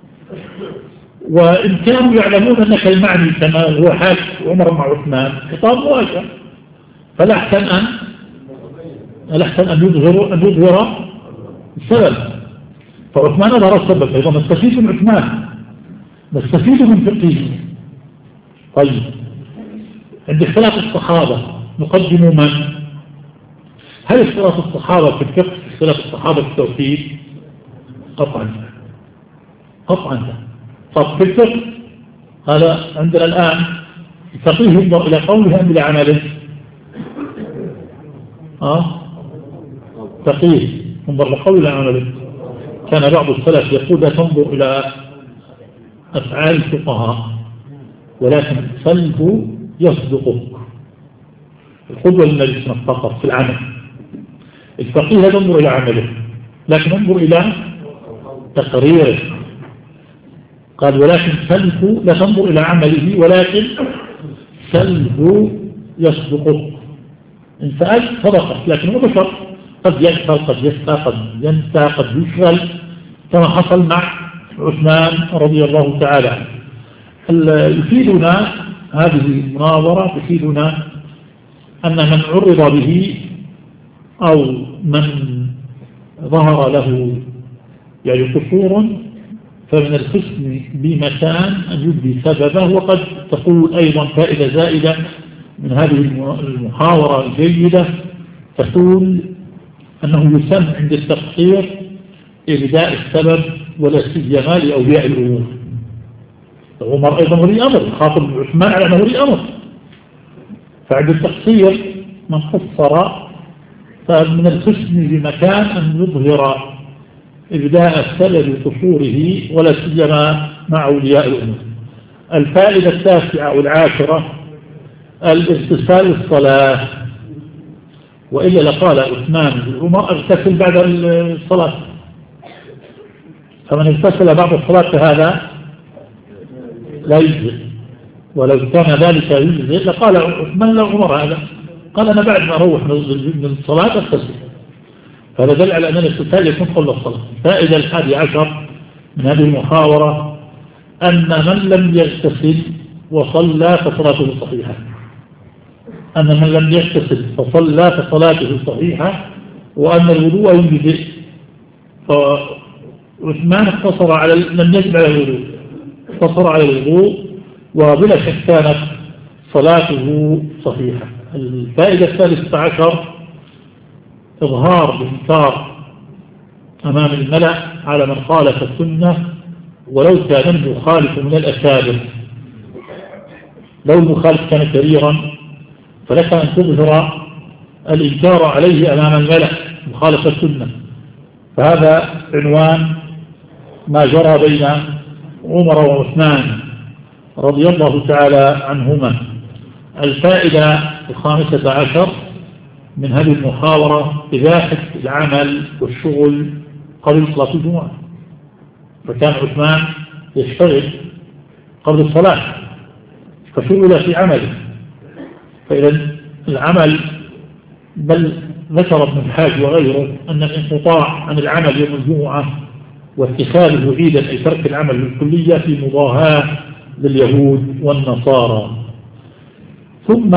وإن كانوا يعلمون أنك المعني كما هو حال عمر مع عثمان خطاب واجه، فلا أحسن أن لا أحسن أن يظهر أن يظهر السبب. فعثمان أظهر السبب، أيضا نستفيد من عثمان، نستفيد من فقهه. طيب، عند اختلاف الصحابة نقدم من؟ هل اختلاف الصحابة في الفقه اختلاف الصحابة في التوحيد؟ قطعا قطعا. طب في الفقه هذا عندنا الآن الفقيه ينظر إلى قوله أم إلى عمله؟ ها؟ فقيه ينظر لقوله إلى عمله. كان بعض السلف يقول لا تنظر إلى أفعال الفقهاء ولكن صلب يصدقك. القدوة للنبي فقط في العمل. الفقيه لا تنظر إلى عمله لكن انظر إلى تقريره. قال ولكن سلف لا تنظر إلى عمله ولكن سلف يصدقك. إن سألت صدقت، لكن هو بشر قد يكفر قد يسقى قد ينسى قد يشغل كما حصل مع عثمان رضي الله تعالى عنه. يفيدنا هذه المناظرة تفيدنا أن من عرض به أو من ظهر له يعني قصور فمن الحسن بمكان أن يبدي سببه. وقد تقول أيضا فائدة زائدة من هذه المحاورة الجيدة، تقول أنه يسمى عند التقصير إبداء السبب ولا سيما لأولياء الأمور. عمر أيضا ولي أمر، خاطب عثمان على أنه ولي أمر، فعند التقصير من قصر فمن الحسن بمكان أن يظهر إبداء السبب قصوره ولا سيما مع أولياء الأمور. الفائدة التاسعة والعاشرة الاغتسال الصلاة. وإلا لقال عثمان بن عمر اغتسل بعد الصلاة، فمن اغتسل بعد الصلاة فهذا لا يجزئ، ولو كان ذلك يجزئ لقال عثمان لا عمر هذا قال أنا بعد ما أروح من الصلاة اغتسل. فهذا دل على أن الاغتسال يكون قبل الصلاة. فائدة الحادي عشر من هذه المحاورة أن من لم يغتسل وصلى فصلاته صحيحة. أن من لم يغتسل فصلى فصلاته صحيحة، وأن الوضوء يجزئ. فعثمان اقتصر على لم يجب على الوضوء، اقتصر على الوضوء وبلا شك كانت صلاته صحيحة. الفائدة الثالثة عشر إظهار الإنكار أمام الملأ على من خالف السنة ولو كان المخالف من الأكابر. لو المخالف كان كبيرا فلك أن تظهر الإنكار عليه أمام الملأ مخالف السنة. فهذا عنوان ما جرى بين عمر وعثمان رضي الله تعالى عنهما. الفائدة الخامسة عشر من هذه المحاورة إباحة العمل والشغل قبل صلاة الجمعة. فكان عثمان يشتغل قبل الصلاة فشغل في عمله. فإذا العمل، بل ذكر ابن الحاج وغيره أن الانقطاع عن العمل يوم الجمعة واتخاذه عيدا أي ترك العمل بالكلية في مضاهاة لليهود والنصارى. ثم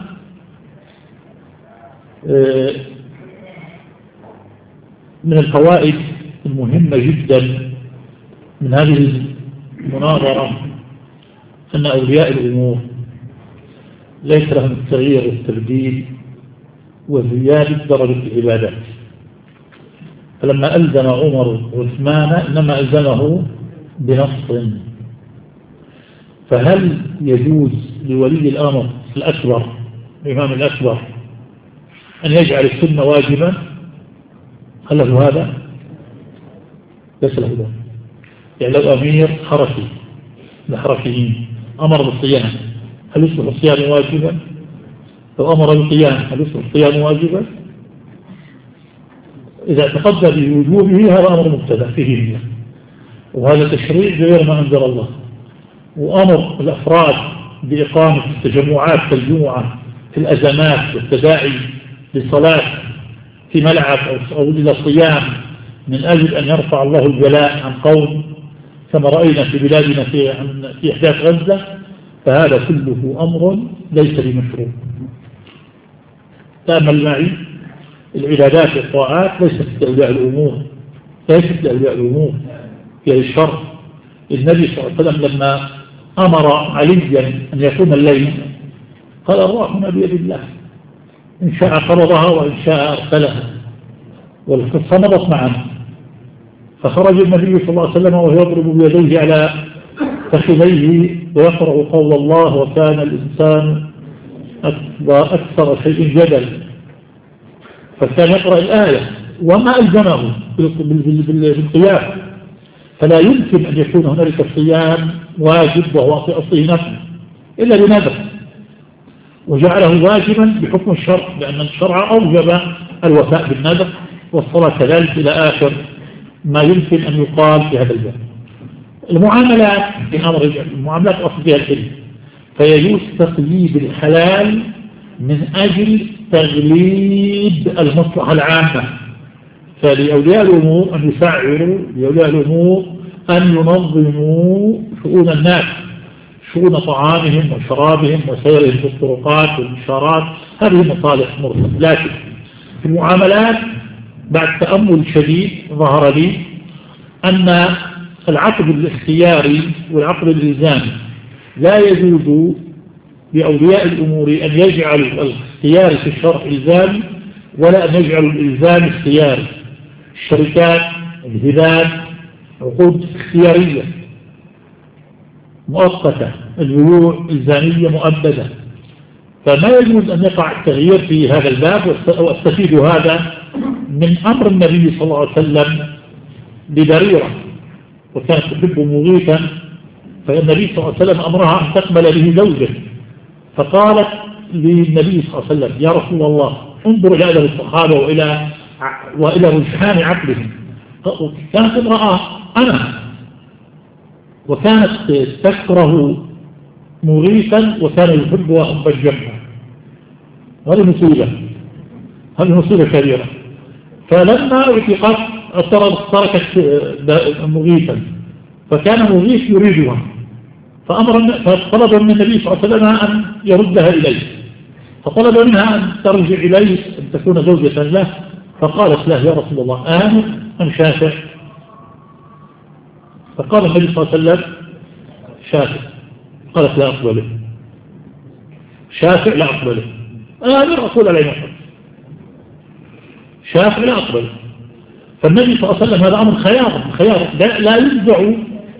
من الفوائد المهمة جدا من هذه المناظرة أن أولياء الأمور ليس لهم التغيير والتبديل وزيادة درجة العبادات. فلما ألزم عمر عثمان إنما ألزمه بنص. فهل يجوز لولي الأمر الأكبر الإمام الأكبر أن يجعل السنة واجبا؟ هل له هذا؟ ليس له ذلك. يعني لو أمير حركي لحركيين أمر بالصيام هل يصبح الصيام واجبا؟ لو أمر بالقيام هل يصبح الصيام واجبا؟ إذا اعتقد بوجوبه هذا أمر مبتدأ فيه الله، وهذا تشريع بغير ما أنزل الله. وأمر الأفراد بإقامة التجمعات كالجمعة في الأزمات والتداعي للصلاة في ملعب أو إلى الصيام من أجل أن يرفع الله البلاء عن قوم كما رأينا في بلادنا في في إحداث غزة، فهذا كله أمر ليس بمشروع. تأمل معي العبادات والطاعات ليست لأولياء الأمور، ليست لأولياء الأمور هي الشر. النبي صلى الله عليه وسلم لما أمر عليا أن يقوم الليل قال الروح بيد الله إن شاء قبضها وإن شاء أرسلها، والقصة مضت معنا. فخرج النبي صلى الله عليه وسلم وهو يضرب بيديه على فخذيه ويقرأ قول الله وكان الإنسان أكثر شيء جدل، فكان يقرأ الآية وما ألزمه بالقيام. فلا يمكن أن يكون هنالك الصيام واجب وهو في أصله نفل إلا بنذر. وجعله واجبا بحكم الشرع، لأن الشرع أوجب الوفاء بالنذر والصلاة كذلك إلى آخر ما يمكن أن يقال في هذا الباب. المعاملات في أمر المعاملات أصل فيها الحل، فيجوز تقييد الحلال من أجل تغليب المصلحة العامة. فلأولياء الأمور أن يسعروا، لأولياء الأمور أن ينظموا شؤون الناس، شؤون طعامهم وشرابهم وسيرهم في الطرقات والإشارات، هذه مصالح مرسلة. لكن في المعاملات بعد تأمل شديد ظهر لي أن العقد الاختياري والعقد الإلزامي لا يجوز لأولياء الأمور أن يجعلوا الاختيار في الشرع إلزامي ولا أن يجعلوا الإلزام اختياري. الشركات، الهبات، عقود اختيارية مؤقتة، البيوع إلزامية مؤبدة، فما يجوز أن يقع التغيير في هذا الباب. واستفيد هذا من أمر النبي صلى الله عليه وسلم لبريرة وكانت تحب مغيثا، فالنبي صلى الله عليه وسلم أمرها أن تقبل به زوجه، فقالت للنبي صلى الله عليه وسلم يا رسول الله انظر إلى أدب الصحابة وإلى وإلى رجحان عقلهم. كانت امرأة أنا وكانت تكره مغيثا وكان يحبها أم الجنة. هذه مصيبة، هذه مصيبة كبيرة. فلما اعتقت تركت مغيثا، فكان مغيث يريدها، فأمر فطلب من النبي صلى الله عليه وسلم أن يردها إليه، فطلب منها أن ترجع إليه أن تكون زوجة له، فقالت له يا رسول الله آمن أم شافع؟ فقال النبي صلى الله عليه وسلم شافع. قالت لا أقبله. شافع لا أقبله. آمن رسول الله محمد. شافع لا أقبله. فالنبي صلى الله عليه وسلم هذا أمر خيار خيار لا ينزع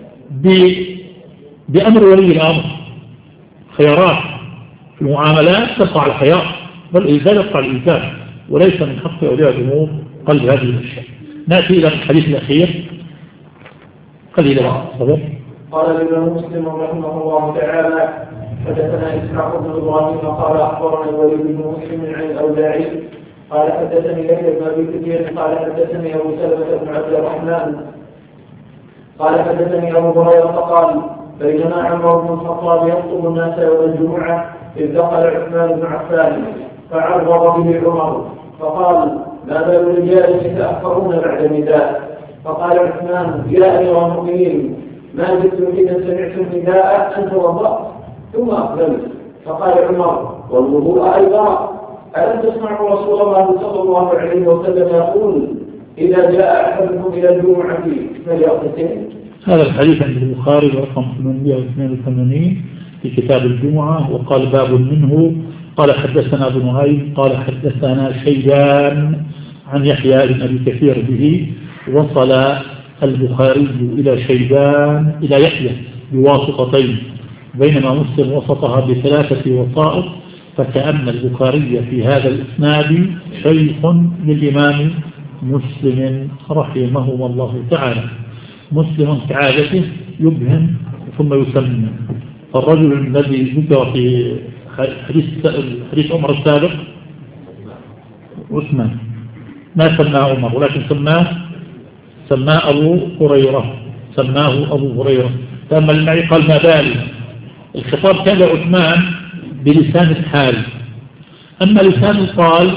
بأمر ولي الأمر. خيارات في المعاملات تقع الخيار، بل الإلزام يقع الإلزام، وليس من حق أولياء الأمور قلب هذه الأشياء. نأتي إلى الحديث الأخير قليلا. قال الإمام مسلم رحمه الله تعالى حدثنا إسحاق بن إبراهيم قال أخبرنا الوليد بن مسلم عن الأوزاعي قال حدثني يحيى بن أبي كثير قال حدثني أبو سلمة بن عبد الرحمن قال حدثني أبو هريرة قال بينما عمر بن الخطاب يخطب الناس يوم الجمعة إذ دخل عثمان بن عفان فعرض به عمر فقال ما بال الرجال يتأخرون بعد النداء؟ فقال عثمان يا أمير المؤمنين ما زلتم إذا سمعتم النداء أن توضأت ثم أقبلت. فقال عمر والوضوء أيضا ألم تسمعوا رسول الله صلى الله عليه وسلم يقول إذا جاء أحدكم إلى الجمعة فليغتسل؟ هذا الحديث عند البخاري رقم ثمانمائة واثنين وثمانين في كتاب الجمعة، وقال باب منه قال حدثنا ابن نعيم قال حدثنا شيبان عن يحيى بن أبي كثير به. وصل البخاري إلى شيبان إلى يحيى بواسطتين، بينما مسلم وسطها بثلاثة وسائط، فكأن البخاري في هذا الإسناد شيخ للإمام مسلم رحمه الله تعالى. مسلم كعادته يبهم ثم يسمى. فالرجل الذي ذكر في حديث حديث عمر السابق عثمان ما سماه عمر ولكن سماه سماه أبو هريرة سماه أبو هريرة. فأما المعي قال ما بالي، الخطاب كان لعثمان بلسان الحال، أما لسان القال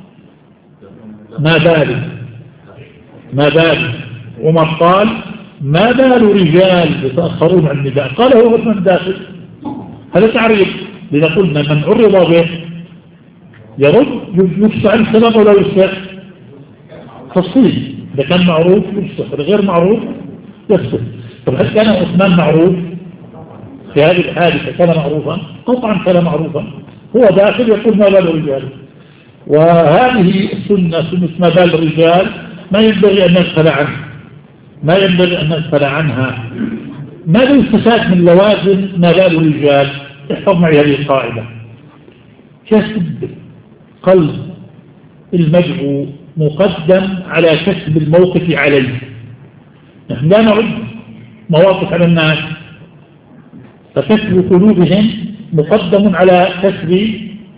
ما بالي ما بالي. عمر قال ما بال رجال يتأخرون عن النداء؟ قال هو عثمان داخل. هذا تعريف. لذا قلنا من عرض به يرد يفسع السبب ولا يفسع تفصيل. إذا كان معروف يفسع، غير معروف يفسع. طب هل كان عثمان معروف في هذه الحادثة؟ كان معروفا قطعا، كان معروفا. هو داخل يقول ما بال الرجال، وهذه السنة سنة ما بال الرجال ما ينبغي أن نغفل عنها، ما ينبغي أن نغفل عنها. ماذا يستفاد من لوازم ما بال الرجال؟ احفظ معي هذه القاعدة: كسب قلب المدعو مقدم على كسب الموقف عليه. نحن لا نعد مواقف على الناس، فكسب قلوبهم مقدم على كسب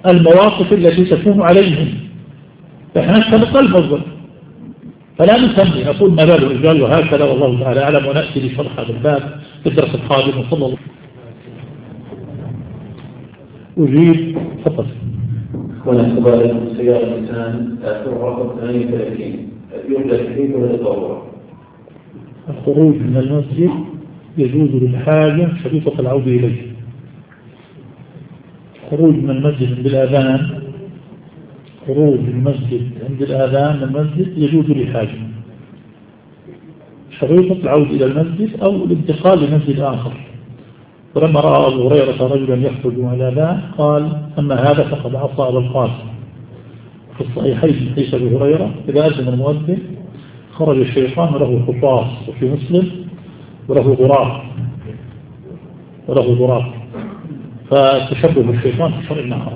المواقف التي تكون عليهم، فإحنا نسبق الفضل فلا نسمي نقول ما بال الرجال وهكذا، والله تعالى أعلم، ونأتي لشرح هذا الباب في الدرس القادم. وصلى الله. أجيب فقط. ونحسب على سيارة الإنسان آخر رقم ثمانية وثلاثين يرجى الحديث ولا الضرورة. الخروج من المسجد يجوز للحاجة شريطة العودة إليه. خروج من المسجد بالآذان، خروج المسجد عند الآذان من المسجد يجوز لحاجة، شريطة العودة إلى المسجد أو الانتقال لمسجد آخر. ولما رأى أبو هريرة رجلا يخرج من الآذان قال أما هذا فقد عصى أبا القاسم. في الصحيحين من حديث أبي هريرة إذا أذن المؤذن خرج الشيطان وله خطاس، وفي مسلم وله ضراط وله ضراط فتشبه الشيطان في شرع النهار.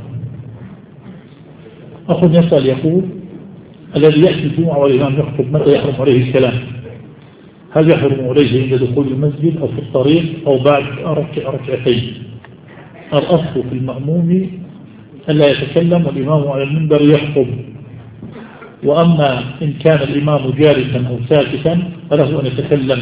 أخذ يسأل يقول الذي يأتي الجمعة والإمام يخطب متى يحرم عليه الكلام؟ هل يحرم عليه عند دخول المسجد أو في الطريق أو بعد ركع ركعتين؟ الأصل في المأموم ألا يتكلم والإمام على المنبر يخطب، وأما إن كان الإمام جالسا أو ساكتا فله أن يتكلم.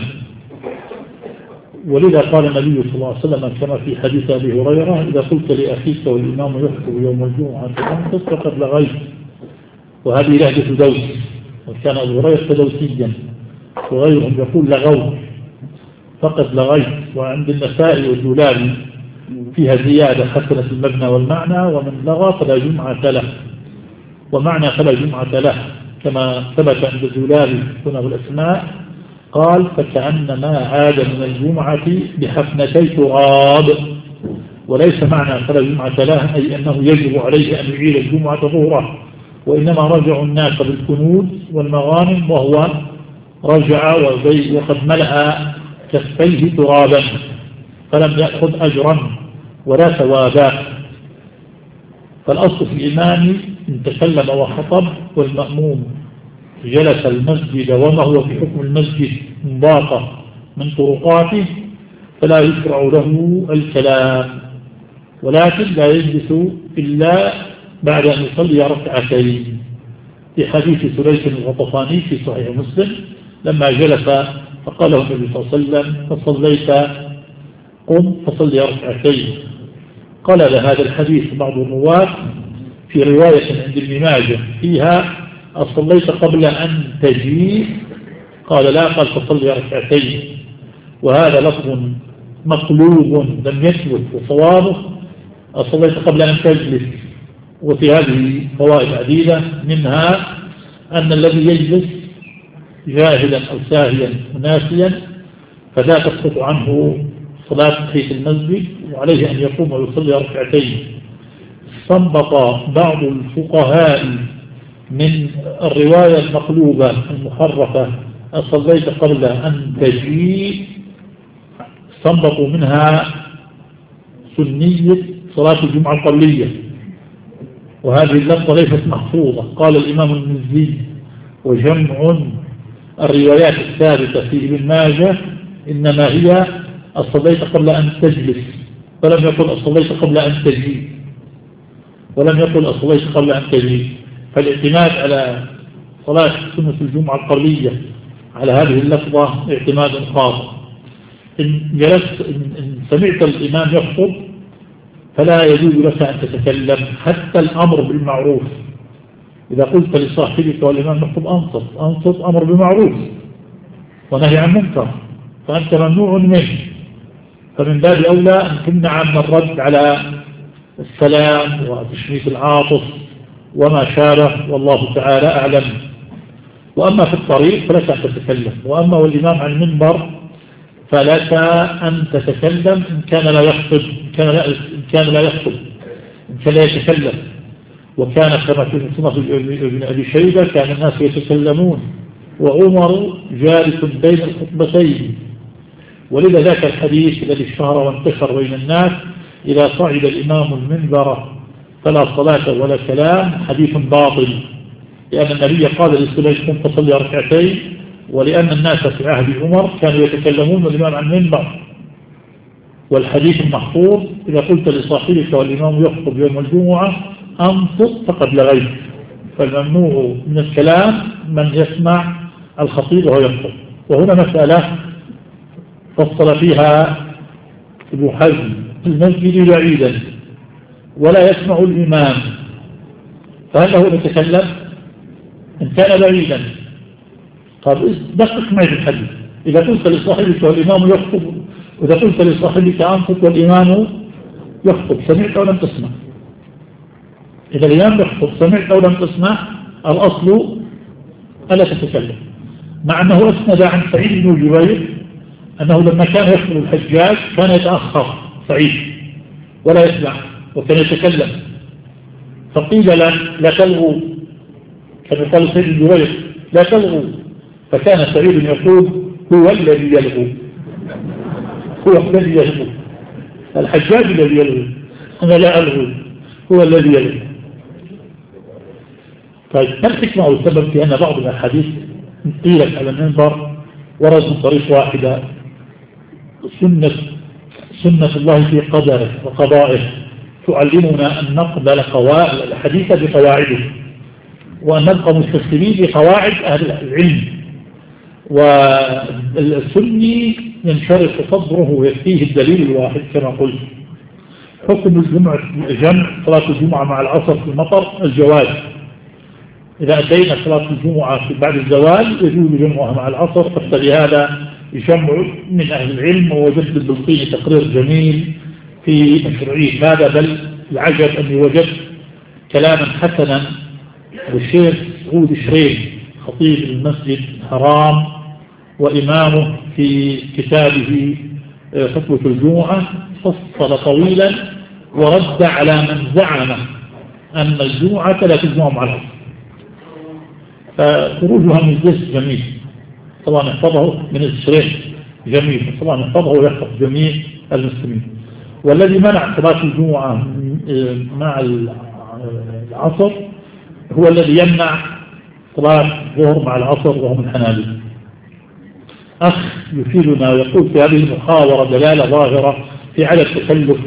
ولذا قال النبي صلى الله عليه وسلم كما في حديث أبي هريرة إذا قلت لأخيك والإمام يخطب يوم الجمعة فأنت فقد لغيت. وهذه لهجة دوس، وكان أبو هريرة دوسيا، وغيرهم يقول لغوت فقد لغيت. وعند النسائي والدولابي فيها زيادة حسنة المبنى والمعنى، ومن لغى فلا جمعة له، ومعنى فلا جمعة له كما ثبت عند الدولابي هنا بالأسماء قال فكأنما عاد من الجمعة بحفنتي تراب، وليس معنى فلا جمعة له أي أنه يجب عليه أن يعيد الجمعة ظهره، وإنما رجع الناس بالكنوز والمغانم وهو رجع وقد ملأ كفيه ترابا فلم يأخذ أجرا ولا ثوابا. فالأصل في الإمام إن تكلم وخطب والمأموم جلس المسجد وما هو في حكم المسجد منباطة من طرقاته فلا يشرع له الكلام، ولكن لا يجلس إلا بعد أن يصلي ركعتين. في حديث سليك الغطفاني في صحيح مسلم لما جلس فقال له النبي صلى الله عليه وسلم فصليت قم فصلي ركعتين. قال هذا الحديث بعض الرواة في رواية عند ابن ماجه فيها أصليت قبل أن تجيء؟ قال لا، قال فصلي ركعتين. وهذا لفظ مقلوب لم يثبت، وصوابه أصليت قبل أن تجلس. وفي هذه فوائد عديدة، منها أن الذي يجلس جاهلا أو ساهيا وناسيا فلا تسقط عنه صلاة تحية المسجد، وعليه أن يقوم ويصلي ركعتين. استنبط بعض الفقهاء من الرواية المقلوبة المحرفة أصليت قبل أن تجيء، استنبطوا منها سنية صلاة الجمعة القبلية، وهذه اللفظة ليست محفوظة. قال الإمام المزي وجمع الروايات الثابتة في ابن ماجه إنما هي أصليت قبل أن تجلس، فلم يقل أصليت قبل أن تجيء، ولم يقل أصليت قبل أن تجيء. فالاعتماد على صلاة سنة الجمعة القبلية على هذه اللفظة اعتماد خاطئ. إن جلست إن سمعت الإمام يخطب فلا يجوز لك أن تتكلم، حتى الأمر بالمعروف. إذا قلت لصاحبك والإمام يخطب أنصت أنصت أمر بالمعروف ونهي عن منكر، فأنت ممنوع منه. فمن باب أولى أن تمنع من الرد على السلام وتشميت العاطف وما شابه، والله تعالى أعلم. وأما في الطريق فلك أن تتكلم، وأما والإمام عن المنبر فلك أن تتكلم إن كان لا يخطب إن كان لا, إن كان لا يخطب إن كان لا يتكلم. وكان كما في سنة ابن أبي شيبة كان الناس يتكلمون وعمر جالس بين الخطبتين. ولذا ذاك الحديث الذي اشتهر وانتشر بين الناس إذا صعد الإمام المنبر فلا صلاة ولا كلام، حديث باطل، لأن النبي قال للسليش قم فصلي ركعتين، ولأن الناس في عهد عمر كانوا يتكلمون والإمام عن المنبر. والحديث المحفوظ إذا قلت لصاحبك والإمام يخطب يوم الجمعة أنصت فقد لغيت. فالممنوع من الكلام من يسمع الخطيب وهو يخطب. وهنا مسألة فصل فيها ابن حزم: في المسجد بعيدا ولا يسمع الإمام، فهل له أن يتكلم إن كان بعيدا؟ قال دقق معي في الحديث. إذا قلت لصاحبك والإمام يخطب، وإذا قلت لصاحبك أنصت والإمام يخطب، سمعت أو لم تسمع؟ إذا الإمام يخطب سمعت أو لم تسمع، الأصل ألا تتكلم. مع أنه أسند عن سعيد بن جبير أنه لما كان يخطب الحجاج كان يتأخر سعيد ولا يسمع وكان يتكلم، فقيل لا, لا تلغوا، كان يقال سعيد بن جبير لا تلغوا، فكان سعيد يقول هو الذي يلغو، هو الذي يلغو، الحجاج الذي يلغو، أنا لا ألغو، هو الذي يلغو. طيب ما الحكمة والسبب في أن بعض الأحاديث قيلت على المنبر ورد من طريق واحدة؟ سنة, سنة الله في قدره وقضائه تعلمنا أن نقبل قواعد الحديث بقواعده، وأن نبقى مستسلمين بقواعد أهل العلم. والسني ينشرح صدره ويكفيه الدليل الواحد كما قلت. حكم الجمعة جمع صلاة الجمعة مع العصر في المطر الجواز. إذا أتينا صلاة الجمعة بعد الزوال يجوز جمعها مع العصر، حتى لهذا يجمع من أهل العلم، ووجدت البلقيني تقرير جميل في مشروعية هذا، بل العجب أني وجدت كلاما حسنا للشيخ سعود شريف خطيب المسجد الحرام وإمامه في كتابه خطبة الجمعة، فصل طويلا ورد على من زعم أن الجمعة لا تجمع مع العصر. فخروجها من الجيش جميل طبعا، يحفظه من الشريف جميل طبعا، يحفظه ويحفظ جميع المسلمين. والذي منع صلاة الجمعة مع العصر هو الذي يمنع صلاة الظهر مع العصر، وهو من الحنابلة. أخ يفيدنا ويقول في هذه المحاورة دلالة ظاهرة في عدم تكلف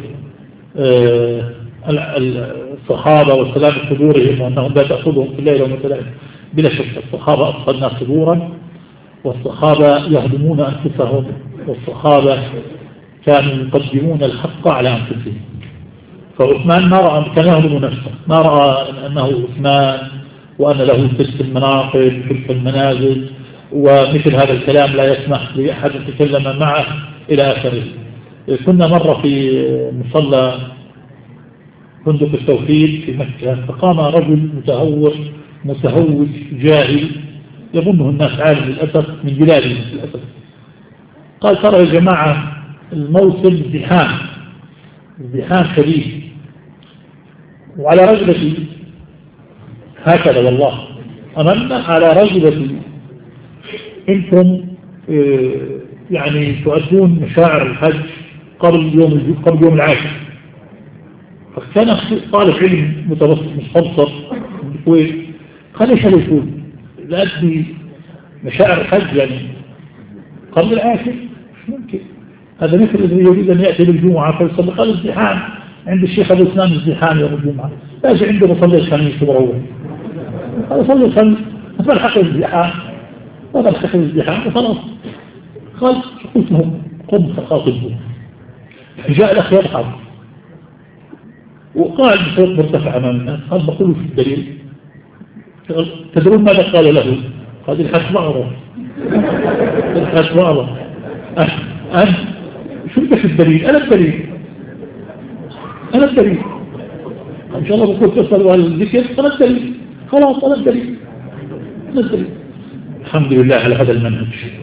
الصحابة والسلام صدورهم، وأنهم لا تأخذهم في الليل ومثلا. بلا شك الصحابة أصل الناس صدورا، والصحابة يهدمون أنفسهم، والصحابة كانوا يقدمون الحق على أنفسهم. فعثمان ما رأى كان يهدم نفسه، ما رأى أنه عثمان وأن له تلك المناقب تلك المنازل ومثل هذا الكلام لا يسمح لأحد يتكلم معه إلى آخره. كنا مرة في مصلى فندق التوحيد في مكة، فقام رجل متهور متهوج جاهل يظنه الناس عالم للأسف من بلاده للأسف. قال ترى يا جماعة الموسم ازدحام ازدحام شديد، وعلى رجلتي هكذا والله أمامنا على رجلتي انتم يعني تؤدون مشاعر الحج قبل يوم قبل يوم العاشر. فكان طالب علم متوسط مستبصر من الكويت قال ايش هذا يقول؟ لأدي مشاعر الحج يعني قبل العاشر مش ممكن. هذا مثل الذي يريد أن يأتي للجمعة فيصلي. قال ازدحام عند الشيخ أبو اسنان ازدحام يوم الجمعة، لاجي عنده بصلي الخميس وبروح. قال صلي الخميس ما الحق الازدحام ما الحق الازدحام وخلاص. قال قلت لهم قم فخاطبهم. جاء الأخ يضحك وقال بصوت مرتفع أمام الناس، قال بقول في الدليل. تدرون ماذا قال له؟ قال الحس بعضه الحس بعضه أنا شو بدك الدليل؟ أنا الدليل أنا الدليل إن شاء الله بقول تصلوا على الذكر أنا الدليل، خلاص أنا الدليل أنا الدليل. الحمد لله على هذا المنهج.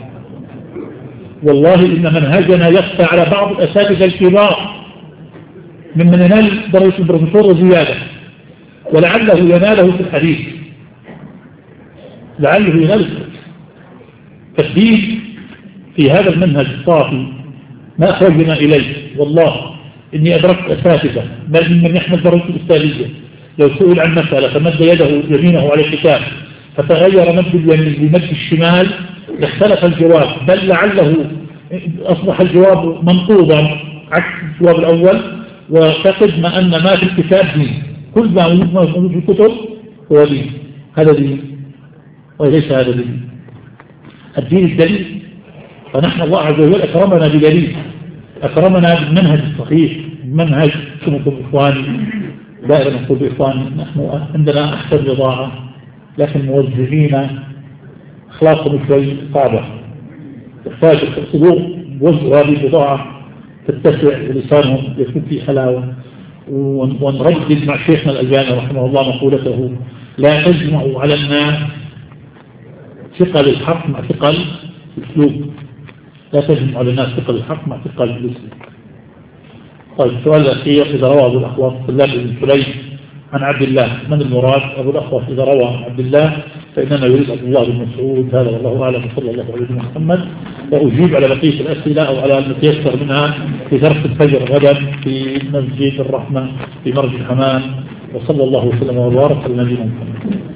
والله إن منهجنا يخفى على بعض الأساتذة الكبار ممن ينال درجة البروفيسور وزيادة، ولعله يناله في الحديث، لعله يناله تثبيت في هذا المنهج الصافي ما أخرجنا إليه. والله إني أدركت أساتذة بل ممن يحمل درجة الأستاذية لو سئل عن مسألة فمد يده يمينه على الكتاب فتغير مد اليمين بمد الشمال لاختلف الجواب، بل لعله أصبح الجواب منقوضا عكس الجواب الأول، وتقد ما أن ما في الكتاب دين كل ما موجود في الكتب هو دين. هذا دين وليس هذا دين. الدين الدليل، فنحن الله عز وجل أكرمنا بدليل، أكرمنا بالمنهج الصحيح، المنهج كما نقول إخواني دائما نقول إخواني نحن عندنا أحسن بضاعة لكن موزعين أخلاقهم شوي صعبة، يحتاج الصدور يوزعوا هذه البضاعة تتسع ولسانهم يكون في حلاوة. ونردد مع شيخنا الألباني رحمه الله مقولته: لا تجمعوا على الناس ثقل الحق مع ثقل الأسلوب. لا تجمعوا على الناس ثقل الحق مع ثقل الأسلوب. طيب السؤال الأخير: إذا روى أبو الأخوص سلام بن سليم عن عبد الله، من المراد؟ أبو الأخوص إذا روى عن عبد الله فإننا يريد عبد الله بن مسعود. هذا والله أعلم، صلى الله عليه محمد. وأجيب على بقية الأسئلة أو على المتيسر منها في درس الفجر غدا في مسجد الرحمة في مرج الحمام. وصلى الله وسلم وبارك على نبينا محمد.